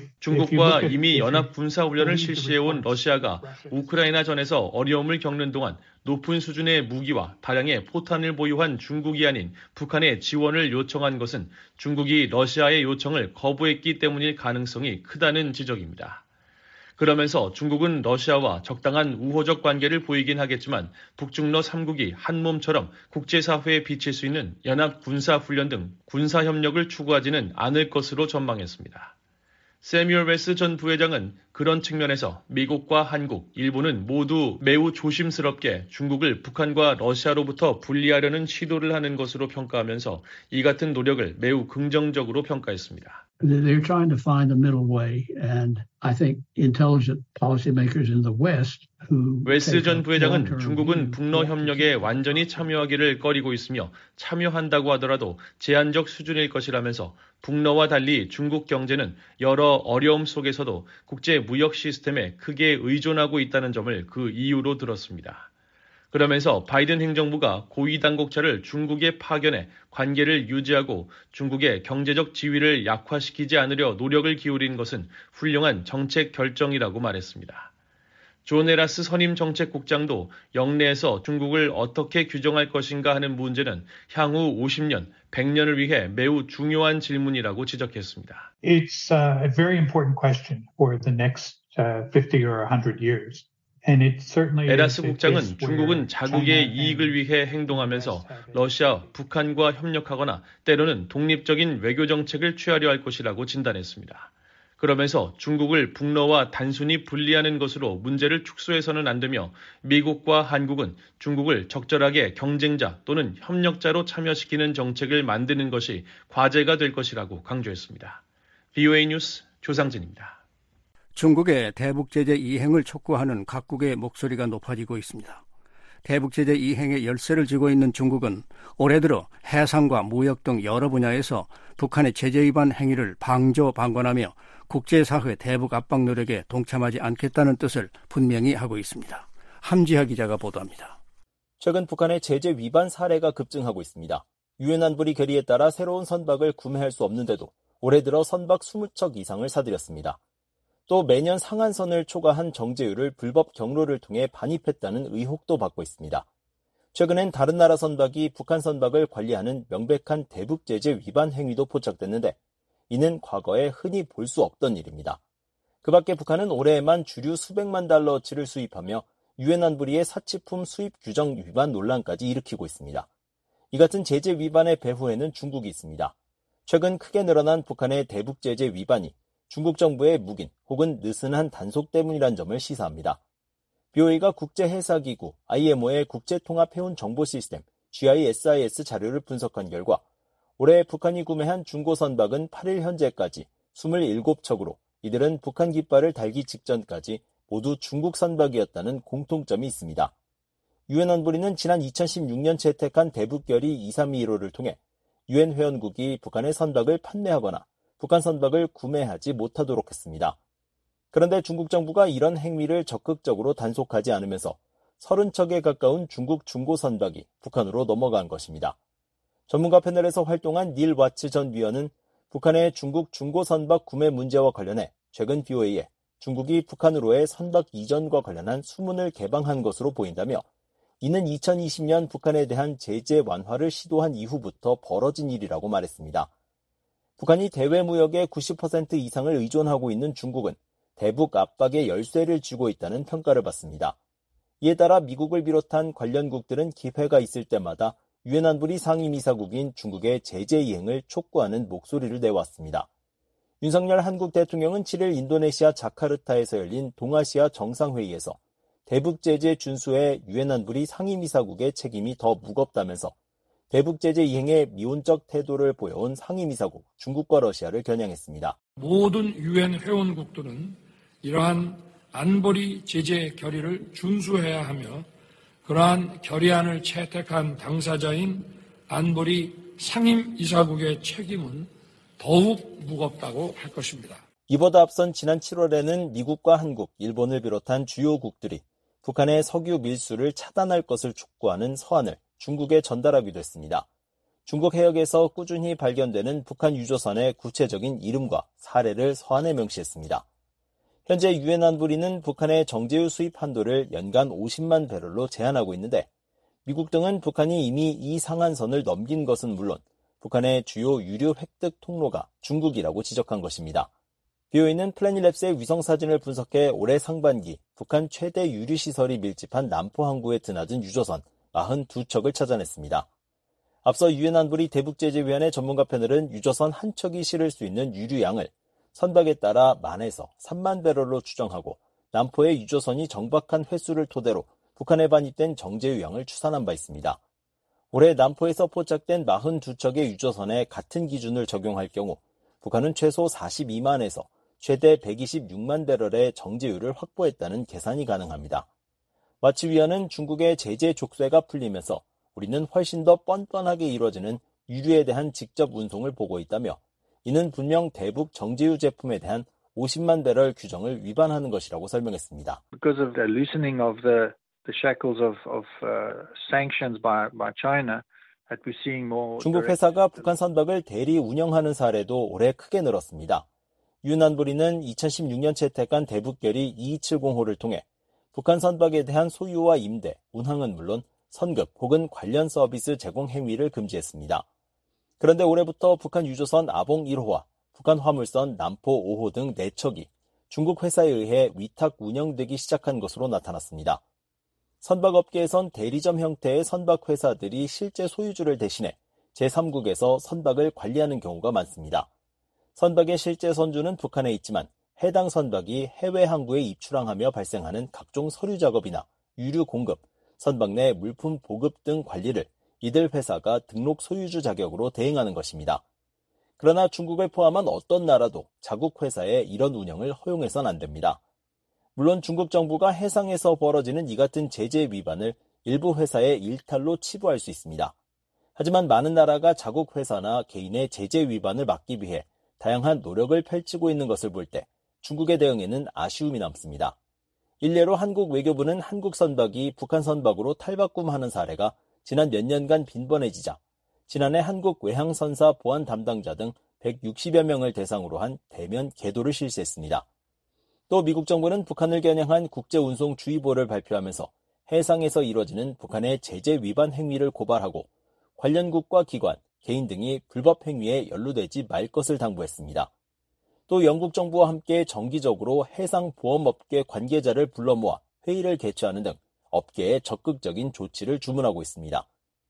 중국과 이미 연합 군사훈련을 실시해온 러시아가 우크라이나 전에서 어려움을 겪는 동안 높은 수준의 무기와 다량의 포탄을 보유한 중국이 아닌 북한의 지원을 요청한 것은 중국이 러시아의 요청을 거부했기 때문일 가능성이 크다는 지적입니다. 그러면서 중국은 러시아와 적당한 우호적 관계를 보이긴 하겠지만 북중러 3국이 한 몸처럼 국제사회에 비칠 수 있는 연합 군사훈련 등 군사협력을 추구하지는 않을 것으로 전망했습니다. 세뮤얼 웨스 전 부회장은 그런 측면에서 미국과 한국, 일본은 모두 매우 조심스럽게 중국을 북한과 러시아로부터 분리하려는 시도를 하는 것으로 평가하면서 이 같은 노력을 매우 긍정적으로 평가했습니다. They're trying to find the middle way, and I think intelligent policymakers in the West who 웨스 전 부회장은 중국은 북러 협력에 완전히 참여하기를 꺼리고 있으며 참여한다고 하더라도 제한적 수준일 것이라면서 북러와 달리 중국 경제는 여러 어려움 속에서도 국제 무역 시스템에 크게 의존하고 있다는 점을 그 이유로 들었습니다. 그러면서 바이든 행정부가 고위 당국자를 중국에 파견해 관계를 유지하고 중국의 경제적 지위를 약화시키지 않으려 노력을 기울인 것은 훌륭한 정책 결정이라고 말했습니다. 존 에라스 선임 정책국장도 영내에서 중국을 어떻게 규정할 것인가 하는 문제는 향후 50년, 100년을 위해 매우 중요한 질문이라고 지적했습니다. It's a very important question for the next 50 or 100 years. 에라스 국장은 중국은 자국의 이익을 위해 행동하면서 러시아, 북한과 협력하거나 때로는 독립적인 외교 정책을 취하려 할 것이라고 진단했습니다. 그러면서 중국을 북러와 단순히 분리하는 것으로 문제를 축소해서는 안 되며 미국과 한국은 중국을 적절하게 경쟁자 또는 협력자로 참여시키는 정책을 만드는 것이 과제가 될 것이라고 강조했습니다. VOA 뉴스 조상진입니다. 중국의 대북제재 이행을 촉구하는 각국의 목소리가 높아지고 있습니다. 대북제재 이행에 열쇠를 쥐고 있는 중국은 올해 들어 해상과 무역 등 여러 분야에서 북한의 제재 위반 행위를 방조방관하며 국제사회 대북 압박 노력에 동참하지 않겠다는 뜻을 분명히 하고 있습니다. 함지하 기자가 보도합니다. 최근 북한의 제재 위반 사례가 급증하고 있습니다. 유엔 안보리 결의에 따라 새로운 선박을 구매할 수 없는데도 올해 들어 선박 20척 이상을 사들였습니다. 또 매년 상한선을 초과한 정제유를 불법 경로를 통해 반입했다는 의혹도 받고 있습니다. 최근엔 다른 나라 선박이 북한 선박을 관리하는 명백한 대북 제재 위반 행위도 포착됐는데 이는 과거에 흔히 볼 수 없던 일입니다. 그 밖에 북한은 올해에만 주류 수백만 달러어치를 수입하며 유엔 안보리의 사치품 수입 규정 위반 논란까지 일으키고 있습니다. 이 같은 제재 위반의 배후에는 중국이 있습니다. 최근 크게 늘어난 북한의 대북 제재 위반이 중국 정부의 묵인 혹은 느슨한 단속 때문이란 점을 시사합니다. BOA가 국제해사기구 IMO의 국제통합해운정보시스템 GISIS 자료를 분석한 결과 올해 북한이 구매한 중고 선박은 8일 현재까지 27척으로 이들은 북한 깃발을 달기 직전까지 모두 중국 선박이었다는 공통점이 있습니다. 유엔 안보리는 지난 2016년 채택한 대북결의 2325를 통해 유엔 회원국이 북한의 선박을 판매하거나 북한 선박을 구매하지 못하도록 했습니다. 그런데 중국 정부가 이런 행위를 적극적으로 단속하지 않으면서 30척에 가까운 중국 중고 선박이 북한으로 넘어간 것입니다. 전문가 패널에서 활동한 닐 와츠 전 위원은 북한의 중국 중고 선박 구매 문제와 관련해 최근 BOA에 중국이 북한으로의 선박 이전과 관련한 수문을 개방한 것으로 보인다며 이는 2020년 북한에 대한 제재 완화를 시도한 이후부터 벌어진 일이라고 말했습니다. 북한이 대외 무역의 90% 이상을 의존하고 있는 중국은 대북 압박의 열쇠를 쥐고 있다는 평가를 받습니다. 이에 따라 미국을 비롯한 관련국들은 기회가 있을 때마다 유엔 안보리 상임이사국인 중국의 제재 이행을 촉구하는 목소리를 내왔습니다. 윤석열 한국 대통령은 7일 인도네시아 자카르타에서 열린 동아시아 정상회의에서 대북 제재 준수에 유엔 안보리 상임이사국의 책임이 더 무겁다면서 대북 제재 이행에 미온적 태도를 보여온 상임이사국 중국과 러시아를 겨냥했습니다. 모든 유엔 회원국들은 이러한 안보리 제재 결의를 준수해야 하며 그러한 결의안을 채택한 당사자인 안보리 상임이사국의 책임은 더욱 무겁다고 할 것입니다. 이보다 앞선 지난 7월에는 미국과 한국, 일본을 비롯한 주요국들이 북한의 석유 밀수를 차단할 것을 촉구하는 서한을 중국에 전달하기도 했습니다. 중국 해역에서 꾸준히 발견되는 북한 유조선의 구체적인 이름과 사례를 서한에 명시했습니다. 현재 유엔 안보리는 북한의 정제유 수입 한도를 연간 50만 배럴로 제한하고 있는데 미국 등은 북한이 이미 이 상한선을 넘긴 것은 물론 북한의 주요 유류 획득 통로가 중국이라고 지적한 것입니다. BOA는 플래닛랩스의 위성사진을 분석해 올해 상반기 북한 최대 유류시설이 밀집한 남포 항구에 드나든 유조선 92척을 찾아냈습니다. 앞서 유엔 안보리 대북제재위원회 전문가 패널은 유조선 한 척이 실을 수 있는 유류양을 선박에 따라 10,000에서 3만 배럴로 추정하고 남포의 유조선이 정박한 횟수를 토대로 북한에 반입된 정제유량을 추산한 바 있습니다. 올해 남포에서 포착된 42척의 유조선에 같은 기준을 적용할 경우 북한은 최소 42만에서 최대 126만 배럴의 정제유를 확보했다는 계산이 가능합니다. 마치 위안은 중국의 제재 족쇄가 풀리면서 우리는 훨씬 더 뻔뻔하게 이루어지는 유류에 대한 직접 운송을 보고 있다며 이는 분명 대북 정제유 제품에 대한 50만 배럴 규정을 위반하는 것이라고 설명했습니다. Because of the loosening of the shackles of sanctions by China, that we're seeing more. 중국 회사가 북한 선박을 대리 운영하는 사례도 올해 크게 늘었습니다. 윤안보리는 2016년 채택한 대북결의 2270호를 통해 북한 선박에 대한 소유와 임대, 운항은 물론 선급 혹은 관련 서비스 제공 행위를 금지했습니다. 그런데 올해부터 북한 유조선 아봉 1호와 북한 화물선 남포 5호 등 4척이 중국 회사에 의해 위탁 운영되기 시작한 것으로 나타났습니다. 선박업계에선 대리점 형태의 선박 회사들이 실제 소유주를 대신해 제3국에서 선박을 관리하는 경우가 많습니다. 선박의 실제 선주는 북한에 있지만 해당 선박이 해외 항구에 입출항하며 발생하는 각종 서류 작업이나 유류 공급, 선박 내 물품 보급 등 관리를 이들 회사가 등록 소유주 자격으로 대행하는 것입니다. 그러나 중국을 포함한 어떤 나라도 자국 회사에 이런 운영을 허용해서는 안 됩니다. 물론 중국 정부가 해상에서 벌어지는 이 같은 제재 위반을 일부 회사의 일탈로 치부할 수 있습니다. 하지만 많은 나라가 자국 회사나 개인의 제재 위반을 막기 위해 다양한 노력을 펼치고 있는 것을 볼 때 중국의 대응에는 아쉬움이 남습니다. 일례로 한국 외교부는 한국 선박이 북한 선박으로 탈바꿈하는 사례가 지난 몇 년간 빈번해지자 지난해 한국 외항선사 보안 담당자 등 160여 명을 대상으로 한 대면 계도를 실시했습니다. 또 미국 정부는 북한을 겨냥한 국제운송주의보를 발표하면서 해상에서 이뤄지는 북한의 제재 위반 행위를 고발하고 관련국과 기관, 개인 등이 불법 행위에 연루되지 말 것을 당부했습니다. 또 영국 정부와 함께 정기적으로 해상보험업계 관계자를 불러 모아 회의를 개최하는 등 업계에 적극적인 조치를 주문하고 있습니다.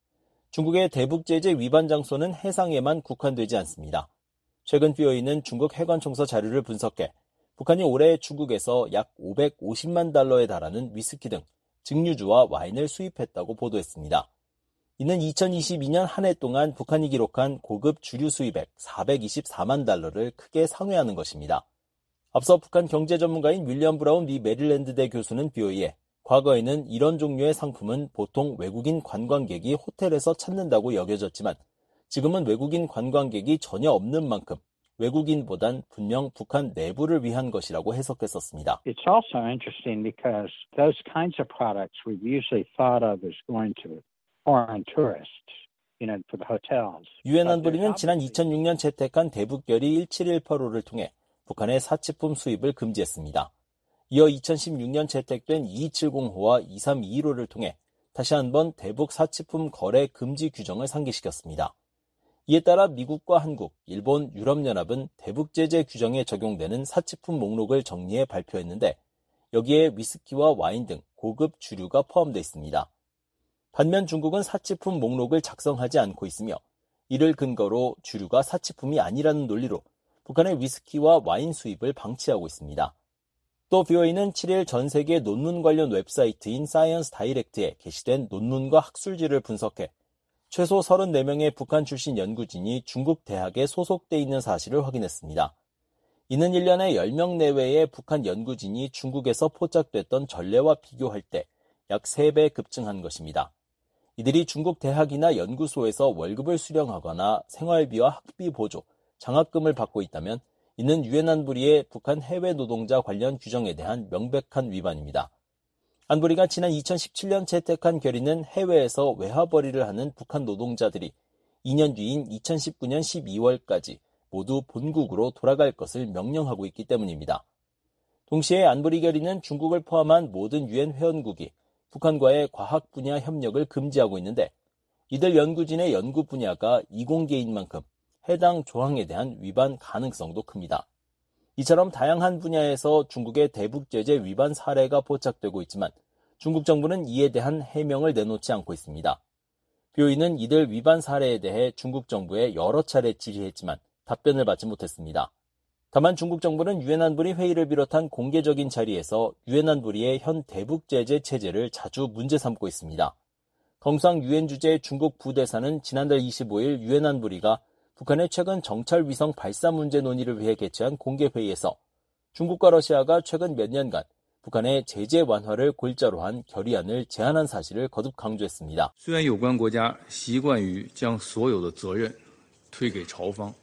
중국의 대북제재 위반 장소는 해상에만 국한되지 않습니다. 최근 BOE는 중국 해관청서 자료를 분석해 북한이 올해 중국에서 약 550만 달러에 달하는 위스키 등 증류주와 와인을 수입했다고 보도했습니다. 이는 2022년 한 해 동안 북한이 기록한 고급 주류 수입액 424만 달러를 크게 상회하는 것입니다. 앞서 북한 경제 전문가인 윌리엄 브라운 미 메릴랜드대 교수는 BOE에 과거에는 이런 종류의 상품은 보통 외국인 관광객이 호텔에서 찾는다고 여겨졌지만 지금은 외국인 관광객이 전혀 없는 만큼 외국인보단 분명 북한 내부를 위한 것이라고 해석했었습니다. It's also interesting because those kinds of products we've usually thought of as going to foreign tourists, for the hotels. 유엔 안보리는 지난 2006년 채택한 대북결의 1718호를 통해 북한의 사치품 수입을 금지했습니다. 이어 2016년 채택된 2270호와 2321호를 통해 다시 한번 대북 사치품 거래 금지 규정을 상기시켰습니다. 이에 따라 미국과 한국, 일본, 유럽연합은 대북 제재 규정에 적용되는 사치품 목록을 정리해 발표했는데 여기에 위스키와 와인 등 고급 주류가 포함되어 있습니다. 반면 중국은 사치품 목록을 작성하지 않고 있으며 이를 근거로 주류가 사치품이 아니라는 논리로 북한의 위스키와 와인 수입을 방치하고 있습니다. 또 BOE는 7일 전 세계 논문 관련 웹사이트인 사이언스 다이렉트에 게시된 논문과 학술지를 분석해 최소 34명의 북한 출신 연구진이 중국 대학에 소속돼 있는 사실을 확인했습니다. 이는 1년에 10명 내외의 북한 연구진이 중국에서 포착됐던 전례와 비교할 때 약 3배 급증한 것입니다. 이들이 중국 대학이나 연구소에서 월급을 수령하거나 생활비와 학비 보조, 장학금을 받고 있다면 이는 유엔 안보리의 북한 해외 노동자 관련 규정에 대한 명백한 위반입니다. 안보리가 지난 2017년 채택한 결의는 해외에서 외화벌이를 하는 북한 노동자들이 2년 뒤인 2019년 12월까지 모두 본국으로 돌아갈 것을 명령하고 있기 때문입니다. 동시에 안보리 결의는 중국을 포함한 모든 유엔 회원국이 북한과의 과학 분야 협력을 금지하고 있는데 이들 연구진의 연구 분야가 이공계인 만큼 해당 조항에 대한 위반 가능성도 큽니다. 이처럼 다양한 분야에서 중국의 대북 제재 위반 사례가 포착되고 있지만 중국 정부는 이에 대한 해명을 내놓지 않고 있습니다. BOE는 이들 위반 사례에 대해 중국 정부에 여러 차례 질의했지만 답변을 받지 못했습니다. 다만 중국 정부는 유엔 안보리 회의를 비롯한 공개적인 자리에서 유엔 안보리의 현 대북 제재 체제를 자주 문제 삼고 있습니다. 검수왕 유엔 주재 중국 부대사는 지난달 25일 유엔 안보리가 북한의 최근 정찰 위성 발사 문제 논의를 위해 개최한 공개 회의에서 중국과 러시아가 최근 몇 년간 북한의 제재 완화를 골자로 한 결의안을 제안한 사실을 거듭 강조했습니다. 虽然有关国家习惯于将所有的责任推给朝方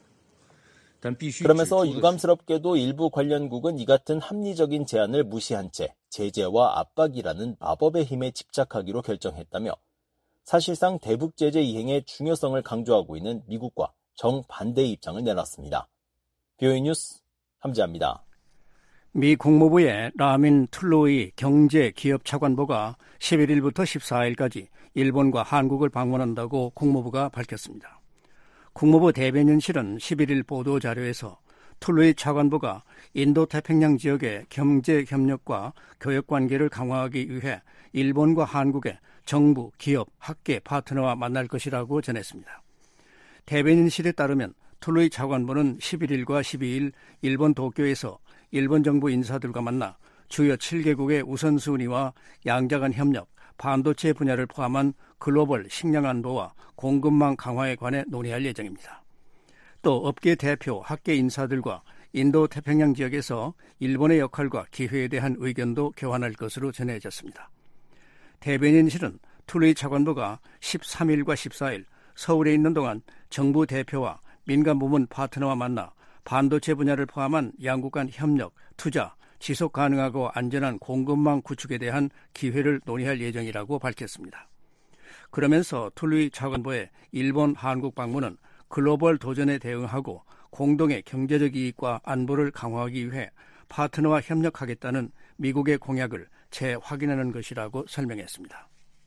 그러면서 유감스럽게도 일부 관련국은 이 같은 합리적인 제안을 무시한 채 제재와 압박이라는 마법의 힘에 집착하기로 결정했다며 사실상 대북 제재 이행의 중요성을 강조하고 있는 미국과 정반대의 입장을 내놨습니다. BOE 뉴스 함지아입니다. 미 국무부의 라민 툴로이 경제기업차관보가 11일부터 14일까지 일본과 한국을 방문한다고 국무부가 밝혔습니다. 국무부 대변인실은 11일 보도자료에서 툴로이 차관보가 인도태평양 지역의 경제협력과 교역관계를 강화하기 위해 일본과 한국의 정부, 기업, 학계 파트너와 만날 것이라고 전했습니다. 대변인실에 따르면 툴로이 차관보는 11일과 12일 일본 도쿄에서 일본 정부 인사들과 만나 주요 7개국의 우선순위와 양자간 협력, 반도체 분야를 포함한 글로벌 식량 안보와 공급망 강화에 관해 논의할 예정입니다. 또 업계 대표, 학계 인사들과 인도 태평양 지역에서 일본의 역할과 기회에 대한 의견도 교환할 것으로 전해졌습니다. 대변인실은 툴로이 차관보가 13일과 14일 서울에 있는 동안 정부 대표와 민간 부문 파트너와 만나 반도체 분야를 포함한 양국 간 협력, 투자, 지속 가능하고 안전한 공급망 구축에 대한 기회를 논의할 예정이라고 밝혔습니다. 그러면서 툴로이 차관보의 일본, 한국 방문은 글로벌 도전에 대응하고 공동의 경제적 이익과 안보를 강화하기 위해 파트너와 협력하겠다는 미국의 공약을 재확인하는 것이라고 설명했습니다.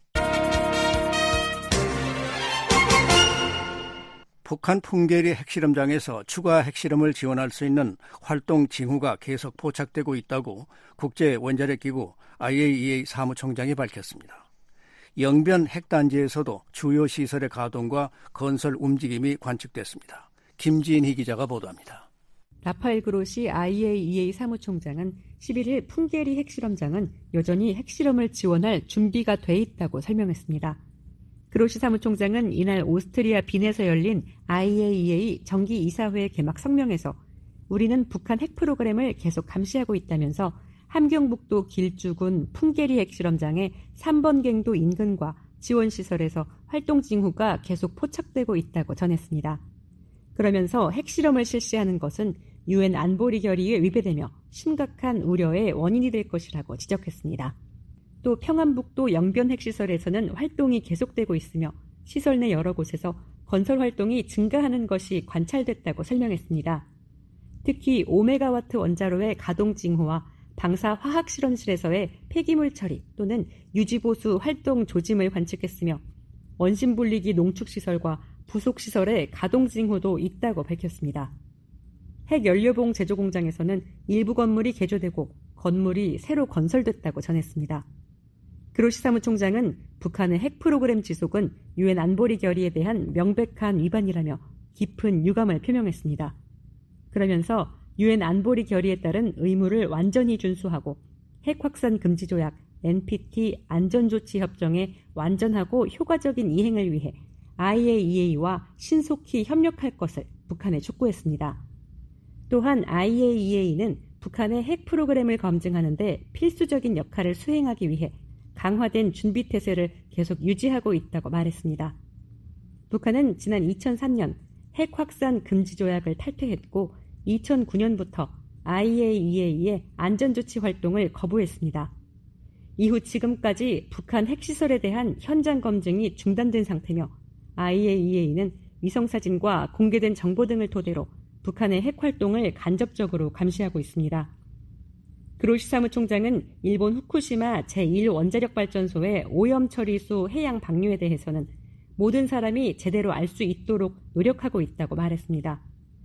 북한 풍계리 핵실험장에서 추가 핵실험을 지원할 수 있는 활동 징후가 계속 포착되고 있다고 국제원자력기구 IAEA 사무총장이 밝혔습니다. 영변 핵단지에서도 주요 시설의 가동과 건설 움직임이 관측됐습니다. 김지인희 기자가 보도합니다. 라파엘 그로시 IAEA 사무총장은 11일 풍계리 핵실험장은 여전히 핵실험을 지원할 준비가 돼 있다고 설명했습니다. 그로시 사무총장은 이날 오스트리아 빈에서 열린 IAEA 정기이사회 개막 성명에서 우리는 북한 핵 프로그램을 계속 감시하고 있다면서 함경북도 길주군 풍계리 핵실험장의 3번 갱도 인근과 지원시설에서 활동 징후가 계속 포착되고 있다고 전했습니다. 그러면서 핵실험을 실시하는 것은 유엔 안보리 결의에 위배되며 심각한 우려의 원인이 될 것이라고 지적했습니다. 또 평안북도 영변 핵시설에서는 활동이 계속되고 있으며 시설 내 여러 곳에서 건설 활동이 증가하는 것이 관찰됐다고 설명했습니다. 특히 5메가와트 원자로의 가동 징후와 방사 화학실험실에서의 폐기물 처리 또는 유지보수 활동 조짐을 관측했으며 원심분리기 농축시설과 부속시설의 가동 징후도 있다고 밝혔습니다. 핵연료봉 제조공장에서는 일부 건물이 개조되고 건물이 새로 건설됐다고 전했습니다. 그로시 사무총장은 북한의 핵 프로그램 지속은 유엔 안보리 결의에 대한 명백한 위반이라며 깊은 유감을 표명했습니다. 그러면서 유엔 안보리 결의에 따른 의무를 완전히 준수하고 핵 확산 금지 조약 NPT 안전조치 협정의 완전하고 효과적인 이행을 위해 IAEA와 신속히 협력할 것을 북한에 촉구했습니다. 또한 IAEA는 북한의 핵 프로그램을 검증하는 데 필수적인 역할을 수행하기 위해 강화된 준비태세를 계속 유지하고 있다고 말했습니다. 북한은 지난 2003년 핵 확산 금지 조약을 탈퇴했고 2009년부터 IAEA의 안전조치 활동을 거부했습니다. 이후 지금까지 북한 핵시설에 대한 현장 검증이 중단된 상태며 IAEA는 위성사진과 공개된 정보 등을 토대로 북한의 핵 활동을 간접적으로 감시하고 있습니다. 그로시 사무총장은 일본 후쿠시마 제1원자력발전소의 오염처리수 해양 방류에 대해서는 모든 사람이 제대로 알 수 있도록 노력하고 있다고 말했습니다.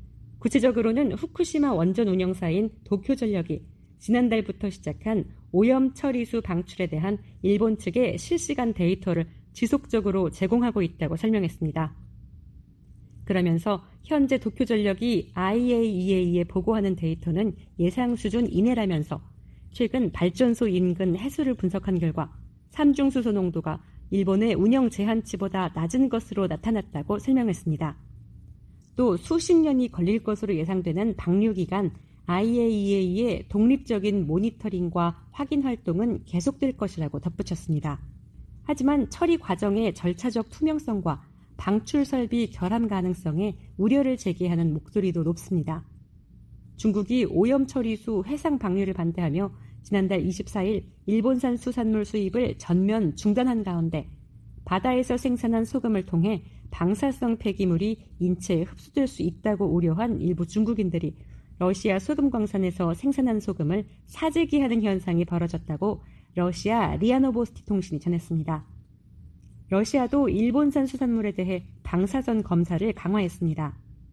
구체적으로는 후쿠시마 원전 운영사인 도쿄전력이 지난달부터 시작한 오염처리수 방출에 대한 일본 측의 실시간 데이터를 지속적으로 제공하고 있다고 설명했습니다. 그러면서 현재 도쿄전력이 IAEA에 보고하는 데이터는 예상 수준 이내라면서 최근 발전소 인근 해수를 분석한 결과 삼중수소 농도가 일본의 운영 제한치보다 낮은 것으로 나타났다고 설명했습니다. 또 수십 년이 걸릴 것으로 예상되는 방류 기간 IAEA의 독립적인 모니터링과 확인 활동은 계속될 것이라고 덧붙였습니다. 하지만 처리 과정의 절차적 투명성과 방출 설비 결함 가능성에 우려를 제기하는 목소리도 높습니다. 중국이 오염 처리수 해상 방류를 반대하며 지난달 24일 일본산 수산물 수입을 전면 중단한 가운데 바다에서 생산한 소금을 통해 방사성 폐기물이 인체에 흡수될 수 있다고 우려한 일부 중국인들이 러시아 소금 광산에서 생산한 소금을 사재기하는 현상이 벌어졌다고 러시아 리아노보스티 통신이 전했습니다. 러시아도 일본산 수산물에 대해 방사선 검사를 강화했습니다.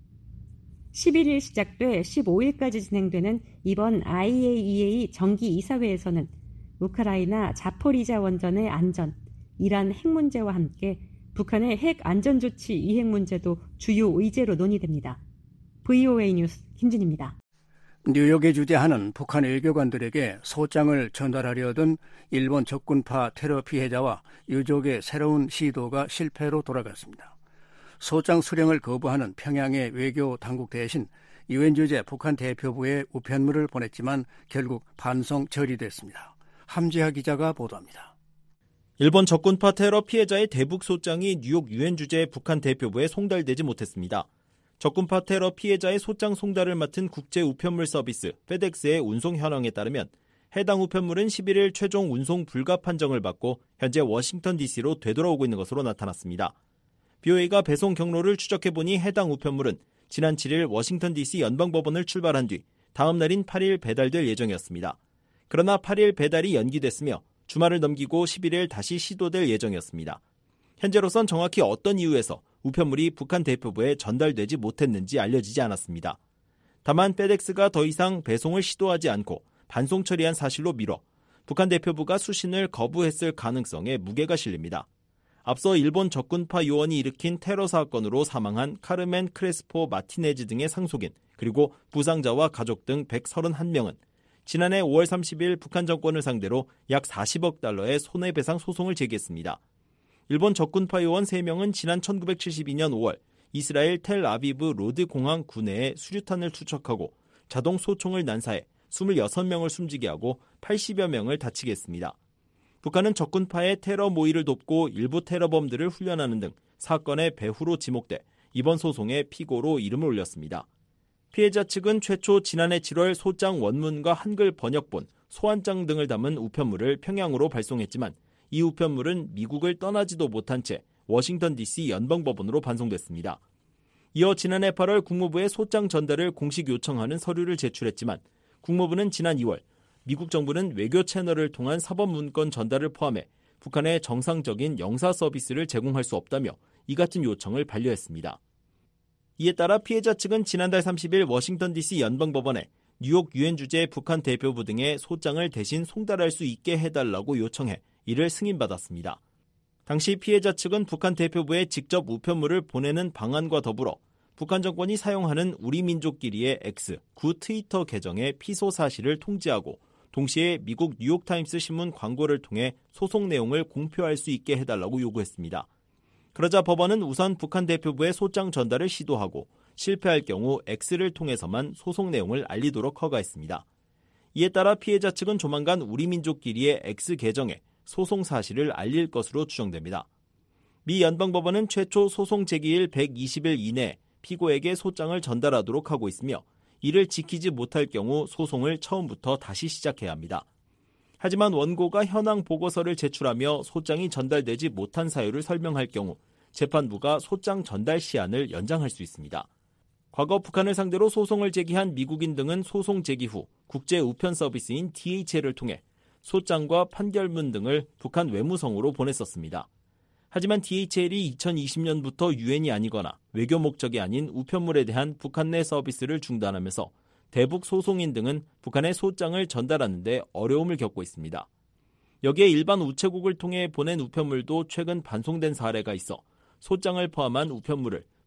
11일 시작돼 15일까지 진행되는 이번 IAEA 정기 이사회에서는 우크라이나 자포리자 원전의 안전, 이란 핵 문제와 함께 북한의 핵 안전조치 이행 문제도 주요 의제로 논의됩니다. VOA 뉴스 김진입니다. 뉴욕에 주재하는 북한 외교관들에게 소장을 전달하려던 일본 적군파 테러 피해자와 유족의 새로운 시도가 실패로 돌아갔습니다. 소장 수령을 거부하는 평양의 외교 당국 대신 유엔 주재 북한 대표부에 우편물을 보냈지만 결국 반송 처리됐습니다. 함지하 기자가 보도합니다. 일본 적군파 테러 피해자의 대북 소장이 뉴욕 유엔 주재 북한 대표부에 송달되지 못했습니다. 적군파 테러 피해자의 소장 송달을 맡은 국제 우편물 서비스 페덱스의 운송 현황에 따르면 해당 우편물은 11일 최종 운송 불가 판정을 받고 현재 워싱턴 DC로 되돌아오고 있는 것으로 나타났습니다. BOA가 배송 경로를 추적해보니 해당 우편물은 지난 7일 워싱턴 DC 연방법원을 출발한 뒤 다음 날인 8일 배달될 예정이었습니다. 그러나 8일 배달이 연기됐으며 주말을 넘기고 11일 다시 시도될 예정이었습니다. 현재로선 정확히 어떤 이유에서 우편물이 북한 대표부에 전달되지 못했는지 알려지지 않았습니다. 다만 페덱스가 더 이상 배송을 시도하지 않고 반송 처리한 사실로 미뤄 북한 대표부가 수신을 거부했을 가능성에 무게가 실립니다. 앞서 일본 적군파 요원이 일으킨 테러 사건으로 사망한 카르멘 크레스포 마티네즈 등의 상속인 그리고 부상자와 가족 등 131명은 지난해 5월 30일 북한 정권을 상대로 약 40억 달러의 손해배상 소송을 제기했습니다. 일본 적군파 요원 3명은 지난 1972년 5월 이스라엘 텔아비브 로드 공항 구내에 수류탄을 투척하고 자동 소총을 난사해 26명을 숨지게 하고 80여 명을 다치게 했습니다. 북한은 적군파의 테러 모의를 돕고 일부 테러범들을 훈련하는 등 사건의 배후로 지목돼 이번 소송의 피고로 이름을 올렸습니다. 피해자 측은 최초 지난해 7월 소장 원문과 한글 번역본, 소환장 등을 담은 우편물을 평양으로 발송했지만 이 우편물은 미국을 떠나지도 못한 채 워싱턴 DC 연방법원으로 반송됐습니다. 이어 지난해 8월 국무부에 소장 전달을 공식 요청하는 서류를 제출했지만 국무부는 지난 2월 미국 정부는 외교 채널을 통한 사법 문건 전달을 포함해 북한의 정상적인 영사 서비스를 제공할 수 없다며 이 같은 요청을 반려했습니다. 이에 따라 피해자 측은 지난달 30일 워싱턴 DC 연방법원에 뉴욕 유엔 주재 북한 대표부 등의 소장을 대신 송달할 수 있게 해달라고 요청해 이를 승인받았습니다. 당시 피해자 측은 북한 대표부에 직접 우편물을 보내는 방안과 더불어 북한 정권이 사용하는 우리 민족끼리의 X, 구 트위터 계정의 피소 사실을 통지하고 동시에 미국 뉴욕타임스 신문 광고를 통해 소송 내용을 공표할 수 있게 해달라고 요구했습니다. 그러자 법원은 우선 북한 대표부에 소장 전달을 시도하고 실패할 경우 X를 통해서만 소송 내용을 알리도록 허가했습니다. 이에 따라 피해자 측은 조만간 우리 민족끼리의 X 계정에 소송 사실을 알릴 것으로 추정됩니다. 미 연방법원은 최초 소송 제기일 120일 이내 피고에게 소장을 전달하도록 하고 있으며 이를 지키지 못할 경우 소송을 처음부터 다시 시작해야 합니다. 하지만 원고가 현황 보고서를 제출하며 소장이 전달되지 못한 사유를 설명할 경우 재판부가 소장 전달 시한을 연장할 수 있습니다. 과거 북한을 상대로 소송을 제기한 미국인 등은 소송 제기 후 국제 우편 서비스인 DHL을 통해 소장과 판결문 등을 북한 외무성으로 보냈었습니다. 하지만 DHL이 2020년부터 유엔이 아니거나 외교 목적이 아닌 우편물에 대한 북한 내 서비스를 중단하면서 대북 소송인 등은 북한의 소장을 전달하는 데 어려움을 겪고 있습니다. 여기에 일반 우체국을 통해 보낸 우편물도 최근 반송된 사례가 있어 소장을 포함한 우편물을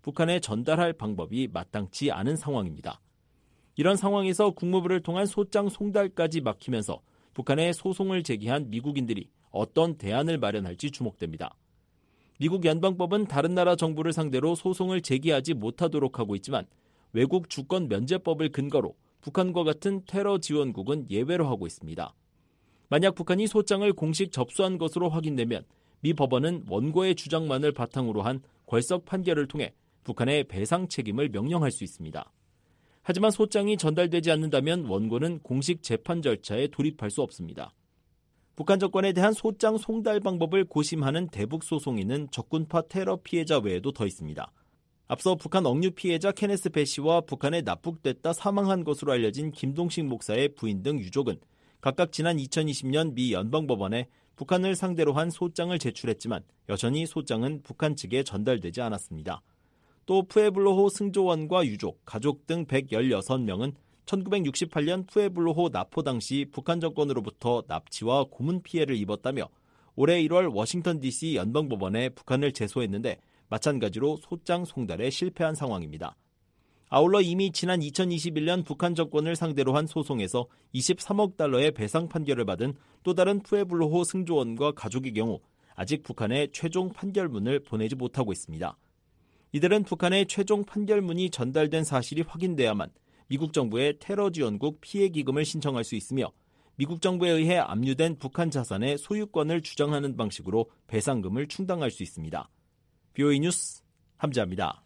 북한에 전달할 방법이 마땅치 않은 상황입니다. 이런 상황에서 국무부를 통한 소장 송달까지 막히면서 북한에 소송을 제기한 미국인들이 어떤 대안을 마련할지 주목됩니다. 미국 연방법은 다른 나라 정부를 상대로 소송을 제기하지 못하도록 하고 있지만 외국 주권 면제법을 근거로 북한과 같은 테러 지원국은 예외로 하고 있습니다. 만약 북한이 소장을 공식 접수한 것으로 확인되면 미 법원은 원고의 주장만을 바탕으로 한 궐석 판결을 통해 북한의 배상 책임을 명령할 수 있습니다. 하지만 소장이 전달되지 않는다면 원고는 공식 재판 절차에 돌입할 수 없습니다. 북한 정권에 대한 소장 송달 방법을 고심하는 대북 소송인은 적군파 테러 피해자 외에도 더 있습니다. 앞서 북한 억류 피해자 케네스 배 씨와 북한에 납북됐다 사망한 것으로 알려진 김동식 목사의 부인 등 유족은 각각 지난 2020년 미 연방법원에 북한을 상대로 한 소장을 제출했지만 여전히 소장은 북한 측에 전달되지 않았습니다. 또 푸에블로호 승조원과 유족, 가족 등 116명은 1968년 푸에블로호 납포 당시 북한 정권으로부터 납치와 고문 피해를 입었다며 올해 1월 워싱턴 DC 연방법원에 북한을 제소했는데 마찬가지로 소장 송달에 실패한 상황입니다. 아울러 이미 지난 2021년 북한 정권을 상대로 한 소송에서 23억 달러의 배상 판결을 받은 또 다른 푸에블로호 승조원과 가족의 경우 아직 북한에 최종 판결문을 보내지 못하고 있습니다. 이들은 북한의 최종 판결문이 전달된 사실이 확인돼야만 미국 정부의 테러 지원국 피해 기금을 신청할 수 있으며 미국 정부에 의해 압류된 북한 자산의 소유권을 주장하는 방식으로 배상금을 충당할 수 있습니다. BOE 뉴스 함지아입니다.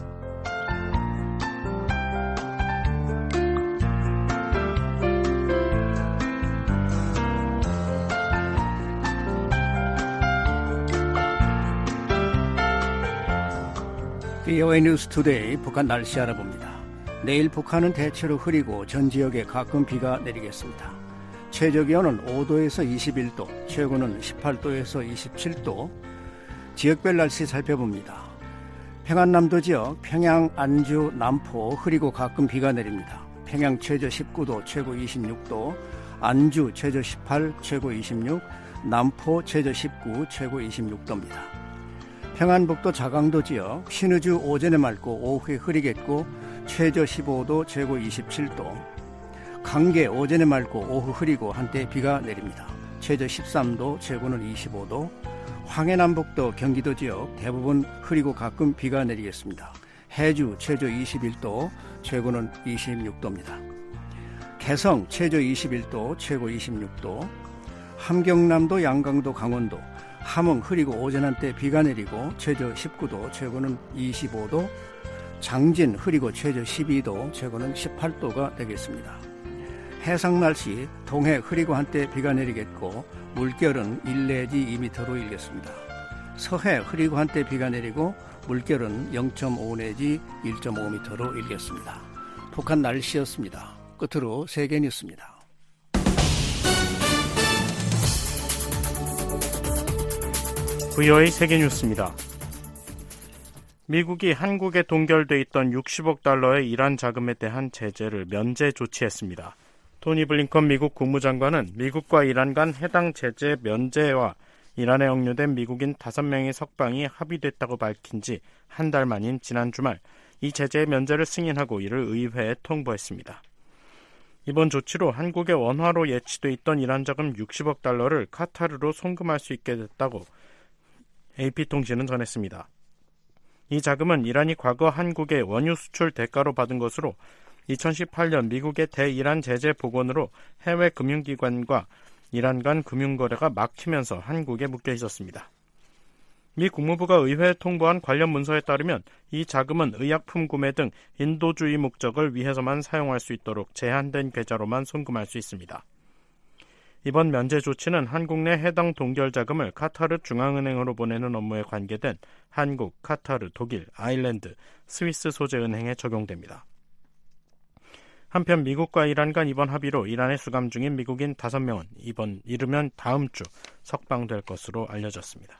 BOE 뉴스 투데이 북한 날씨 알아봅니다. 내일 북한은 대체로 흐리고 전 지역에 가끔 비가 내리겠습니다. 최저기온은 5도에서 21도, 최고는 18도에서 27도. 지역별 날씨 살펴봅니다. 평안남도 지역 평양, 안주, 남포 흐리고 가끔 비가 내립니다. 평양 최저 19도, 최고 26도, 안주 최저 18, 최고 26, 남포 최저 19, 최고 26도입니다. 평안북도 자강도 지역 신의주 오전에 맑고 오후에 흐리겠고 최저 15도, 최고 27도. 강계 오전에 맑고 오후 흐리고 한때 비가 내립니다. 최저 13도, 최고는 25도. 황해남북도 경기도 지역 대부분 흐리고 가끔 비가 내리겠습니다. 해주 최저 21도, 최고는 26도입니다. 개성 최저 21도, 최고 26도. 함경남도, 양강도, 강원도 함흥 흐리고 오전 한때 비가 내리고 최저 19도, 최고는 25도. 장진 흐리고 최저 12도, 최고는 18도가 되겠습니다. 해상 날씨 동해 흐리고 한때 비가 내리겠고 물결은 1 내지 2m로 일겠습니다. 서해 흐리고 한때 비가 내리고 물결은 0.5 내지 1.5m로 일겠습니다. 북한 날씨였습니다. 끝으로 세계 뉴스입니다. VOA 세계 뉴스입니다. 미국이 한국에 동결돼 있던 60억 달러의 이란 자금에 대한 제재를 면제 조치했습니다. 토니 블링컨 미국 국무장관은 미국과 이란 간 해당 제재 면제와 이란에 억류된 미국인 5명의 석방이 합의됐다고 밝힌 지 한 달 만인 지난 주말 이 제재 면제를 승인하고 이를 의회에 통보했습니다. 이번 조치로 한국의 원화로 예치돼 있던 이란 자금 60억 달러를 카타르로 송금할 수 있게 됐다고 AP통신은 전했습니다. 이 자금은 이란이 과거 한국의 원유 수출 대가로 받은 것으로 2018년 미국의 대이란 제재 복원으로 해외 금융기관과 이란 간 금융거래가 막히면서 한국에 묶여 있었습니다. 미 국무부가 의회에 통보한 관련 문서에 따르면 이 자금은 의약품 구매 등 인도주의 목적을 위해서만 사용할 수 있도록 제한된 계좌로만 송금할 수 있습니다. 이번 면제 조치는 한국 내 해당 동결 자금을 카타르 중앙은행으로 보내는 업무에 관계된 한국, 카타르, 독일, 아일랜드, 스위스 소재 은행에 적용됩니다. 한편 미국과 이란 간 이번 합의로 이란에 수감 중인 미국인 5명은 이르면 다음 주 석방될 것으로 알려졌습니다.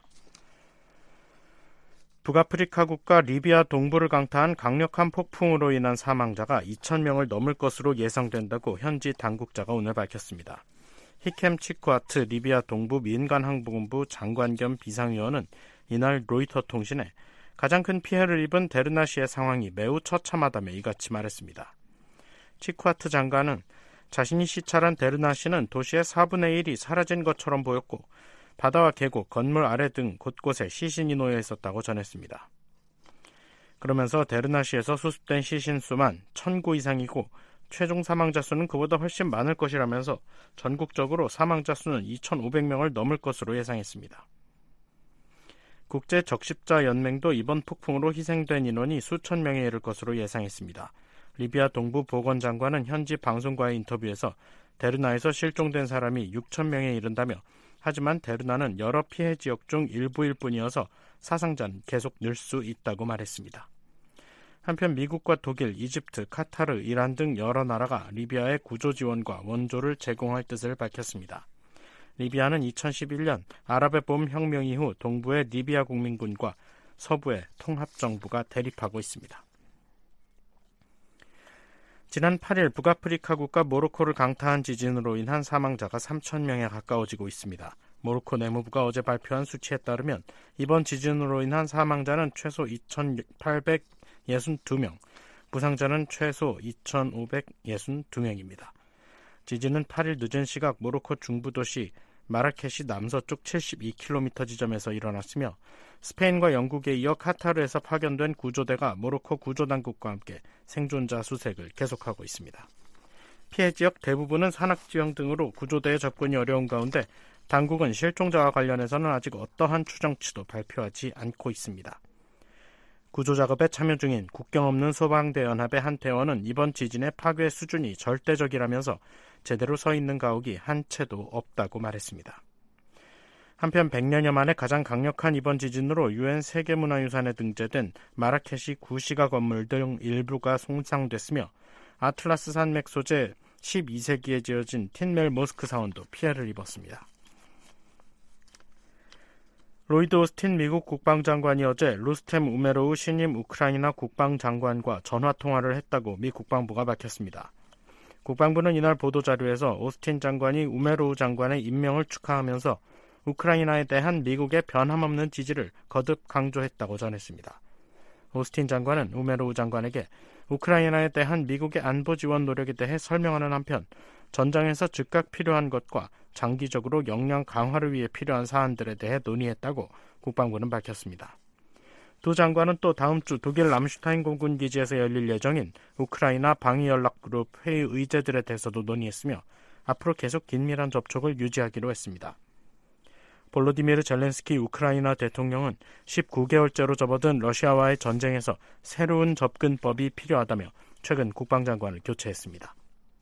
북아프리카 국가 리비아 동부를 강타한 강력한 폭풍으로 인한 사망자가 2,000명을 넘을 것으로 예상된다고 현지 당국자가 오늘 밝혔습니다. 히켐 치쿠아트 리비아 동부 민간항공부 장관 겸 비상위원은 이날 로이터 통신에 가장 큰 피해를 입은 데르나시의 상황이 매우 처참하다며 이같이 말했습니다. 치쿠아트 장관은 자신이 시찰한 데르나시는 도시의 4분의 1이 사라진 것처럼 보였고 바다와 계곡, 건물 아래 등 곳곳에 시신이 놓여 있었다고 전했습니다. 그러면서 데르나시에서 수습된 시신 수만 1,000구 이상이고 최종 사망자 수는 그보다 훨씬 많을 것이라면서 전국적으로 사망자 수는 2,500명을 넘을 것으로 예상했습니다. 국제적십자연맹도 이번 폭풍으로 희생된 인원이 수천 명에 이를 것으로 예상했습니다. 리비아 동부 보건장관은 현지 방송과의 인터뷰에서 데르나에서 실종된 사람이 6천 명에 이른다며 하지만 데르나는 여러 피해 지역 중 일부일 뿐이어서 사상자는 계속 늘 수 있다고 말했습니다. 한편 미국과 독일, 이집트, 카타르, 이란 등 여러 나라가 리비아의 구조 지원과 원조를 제공할 뜻을 밝혔습니다. 리비아는 2011년 아랍의 봄 혁명 이후 동부의 리비아 국민군과 서부의 통합정부가 대립하고 있습니다. 지난 8일 북아프리카 국가 모로코를 강타한 지진으로 인한 사망자가 3,000명에 가까워지고 있습니다. 모로코 내무부가 어제 발표한 수치에 따르면 이번 지진으로 인한 사망자는 최소 2,862명, 부상자는 최소 2,562명입니다. 지진은 8일 늦은 시각 모로코 중부도시 마라케시 남서쪽 72km 지점에서 일어났으며 스페인과 영국에 이어 카타르에서 파견된 구조대가 모로코 구조당국과 함께 생존자 수색을 계속하고 있습니다. 피해 지역 대부분은 산악지형 등으로 구조대의 접근이 어려운 가운데 당국은 실종자와 관련해서는 아직 어떠한 추정치도 발표하지 않고 있습니다. 구조작업에 참여 중인 국경 없는 소방대 연합의 한 대원은 이번 지진의 파괴 수준이 절대적이라면서 제대로 서 있는 가옥이 한 채도 없다고 말했습니다. 한편 100년여 만에 가장 강력한 이번 지진으로 UN 세계문화유산에 등재된 마라케시 구시가 건물 등 일부가 손상됐으며 아틀라스 산맥 소재 12세기에 지어진 틴멜 모스크 사원도 피해를 입었습니다. 로이드 오스틴 미국 국방장관이 어제 루스템 우메로우 신임 우크라이나 국방장관과 전화통화를 했다고 미 국방부가 밝혔습니다. 국방부는 이날 보도자료에서 오스틴 장관이 우메로우 장관의 임명을 축하하면서 우크라이나에 대한 미국의 변함없는 지지를 거듭 강조했다고 전했습니다. 오스틴 장관은 우메로우 장관에게 우크라이나에 대한 미국의 안보 지원 노력에 대해 설명하는 한편 전장에서 즉각 필요한 것과 장기적으로 역량 강화를 위해 필요한 사안들에 대해 논의했다고 국방부는 밝혔습니다. 두 장관은 또 다음 주 독일 람슈타인 공군기지에서 열릴 예정인 우크라이나 방위연락그룹 회의 의제들에 대해서도 논의했으며 앞으로 계속 긴밀한 접촉을 유지하기로 했습니다. 볼로디미르 젤렌스키 우크라이나 대통령은 19개월째로 접어든 러시아와의 전쟁에서 새로운 접근법이 필요하다며 최근 국방장관을 교체했습니다.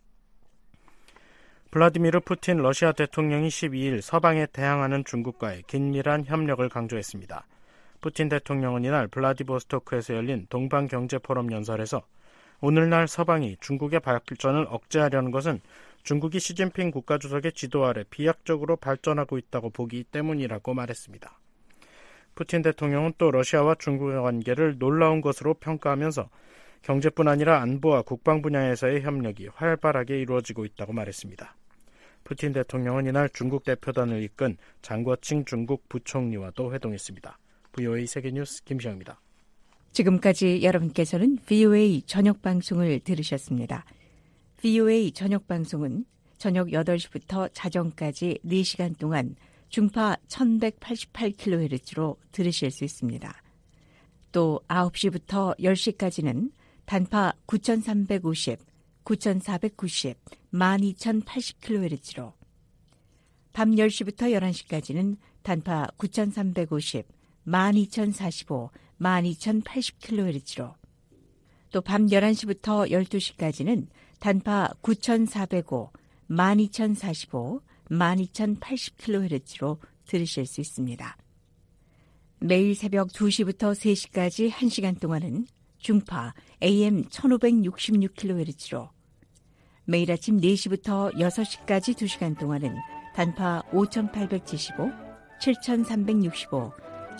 블라디미르 푸틴 러시아 대통령이 12일 서방에 대항하는 중국과의 긴밀한 협력을 강조했습니다. 푸틴 대통령은 이날 블라디보스토크에서 열린 동방경제포럼 연설에서 오늘날 서방이 중국의 발전을 억제하려는 것은 중국이 시진핑 국가주석의 지도 아래 비약적으로 발전하고 있다고 보기 때문이라고 말했습니다. 푸틴 대통령은 또 러시아와 중국의 관계를 놀라운 것으로 평가하면서 경제뿐 아니라 안보와 국방 분야에서의 협력이 활발하게 이루어지고 있다고 말했습니다. 푸틴 대통령은 이날 중국 대표단을 이끈 장거칭 중국 부총리와도 회동했습니다. VOA 세계뉴스 김시영입니다. 지금까지 여러분께서는 VOA 저녁방송을 들으셨습니다. VOA 저녁방송은 저녁 8시부터 자정까지 4시간 동안 중파 1188kHz로 들으실 수 있습니다. 또 9시부터 10시까지는 단파 9350, 9490, 12080kHz로 밤 10시부터 11시까지는 단파 9350, 12045, 12080kHz로 또 밤 11시부터 12시까지는 단파 9405, 12045, 12080kHz로 들으실 수 있습니다. 매일 새벽 2시부터 3시까지 1시간 동안은 중파 AM 1566kHz로 매일 아침 4시부터 6시까지 2시간 동안은 단파 5875, 7365,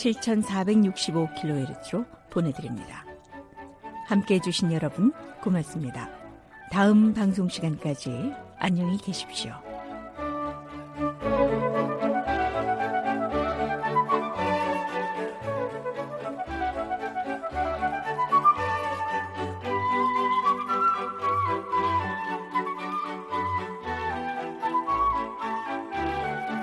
7465kHz로 보내드립니다. 함께해 주신 여러분 고맙습니다. 다음 방송 시간까지 안녕히 계십시오.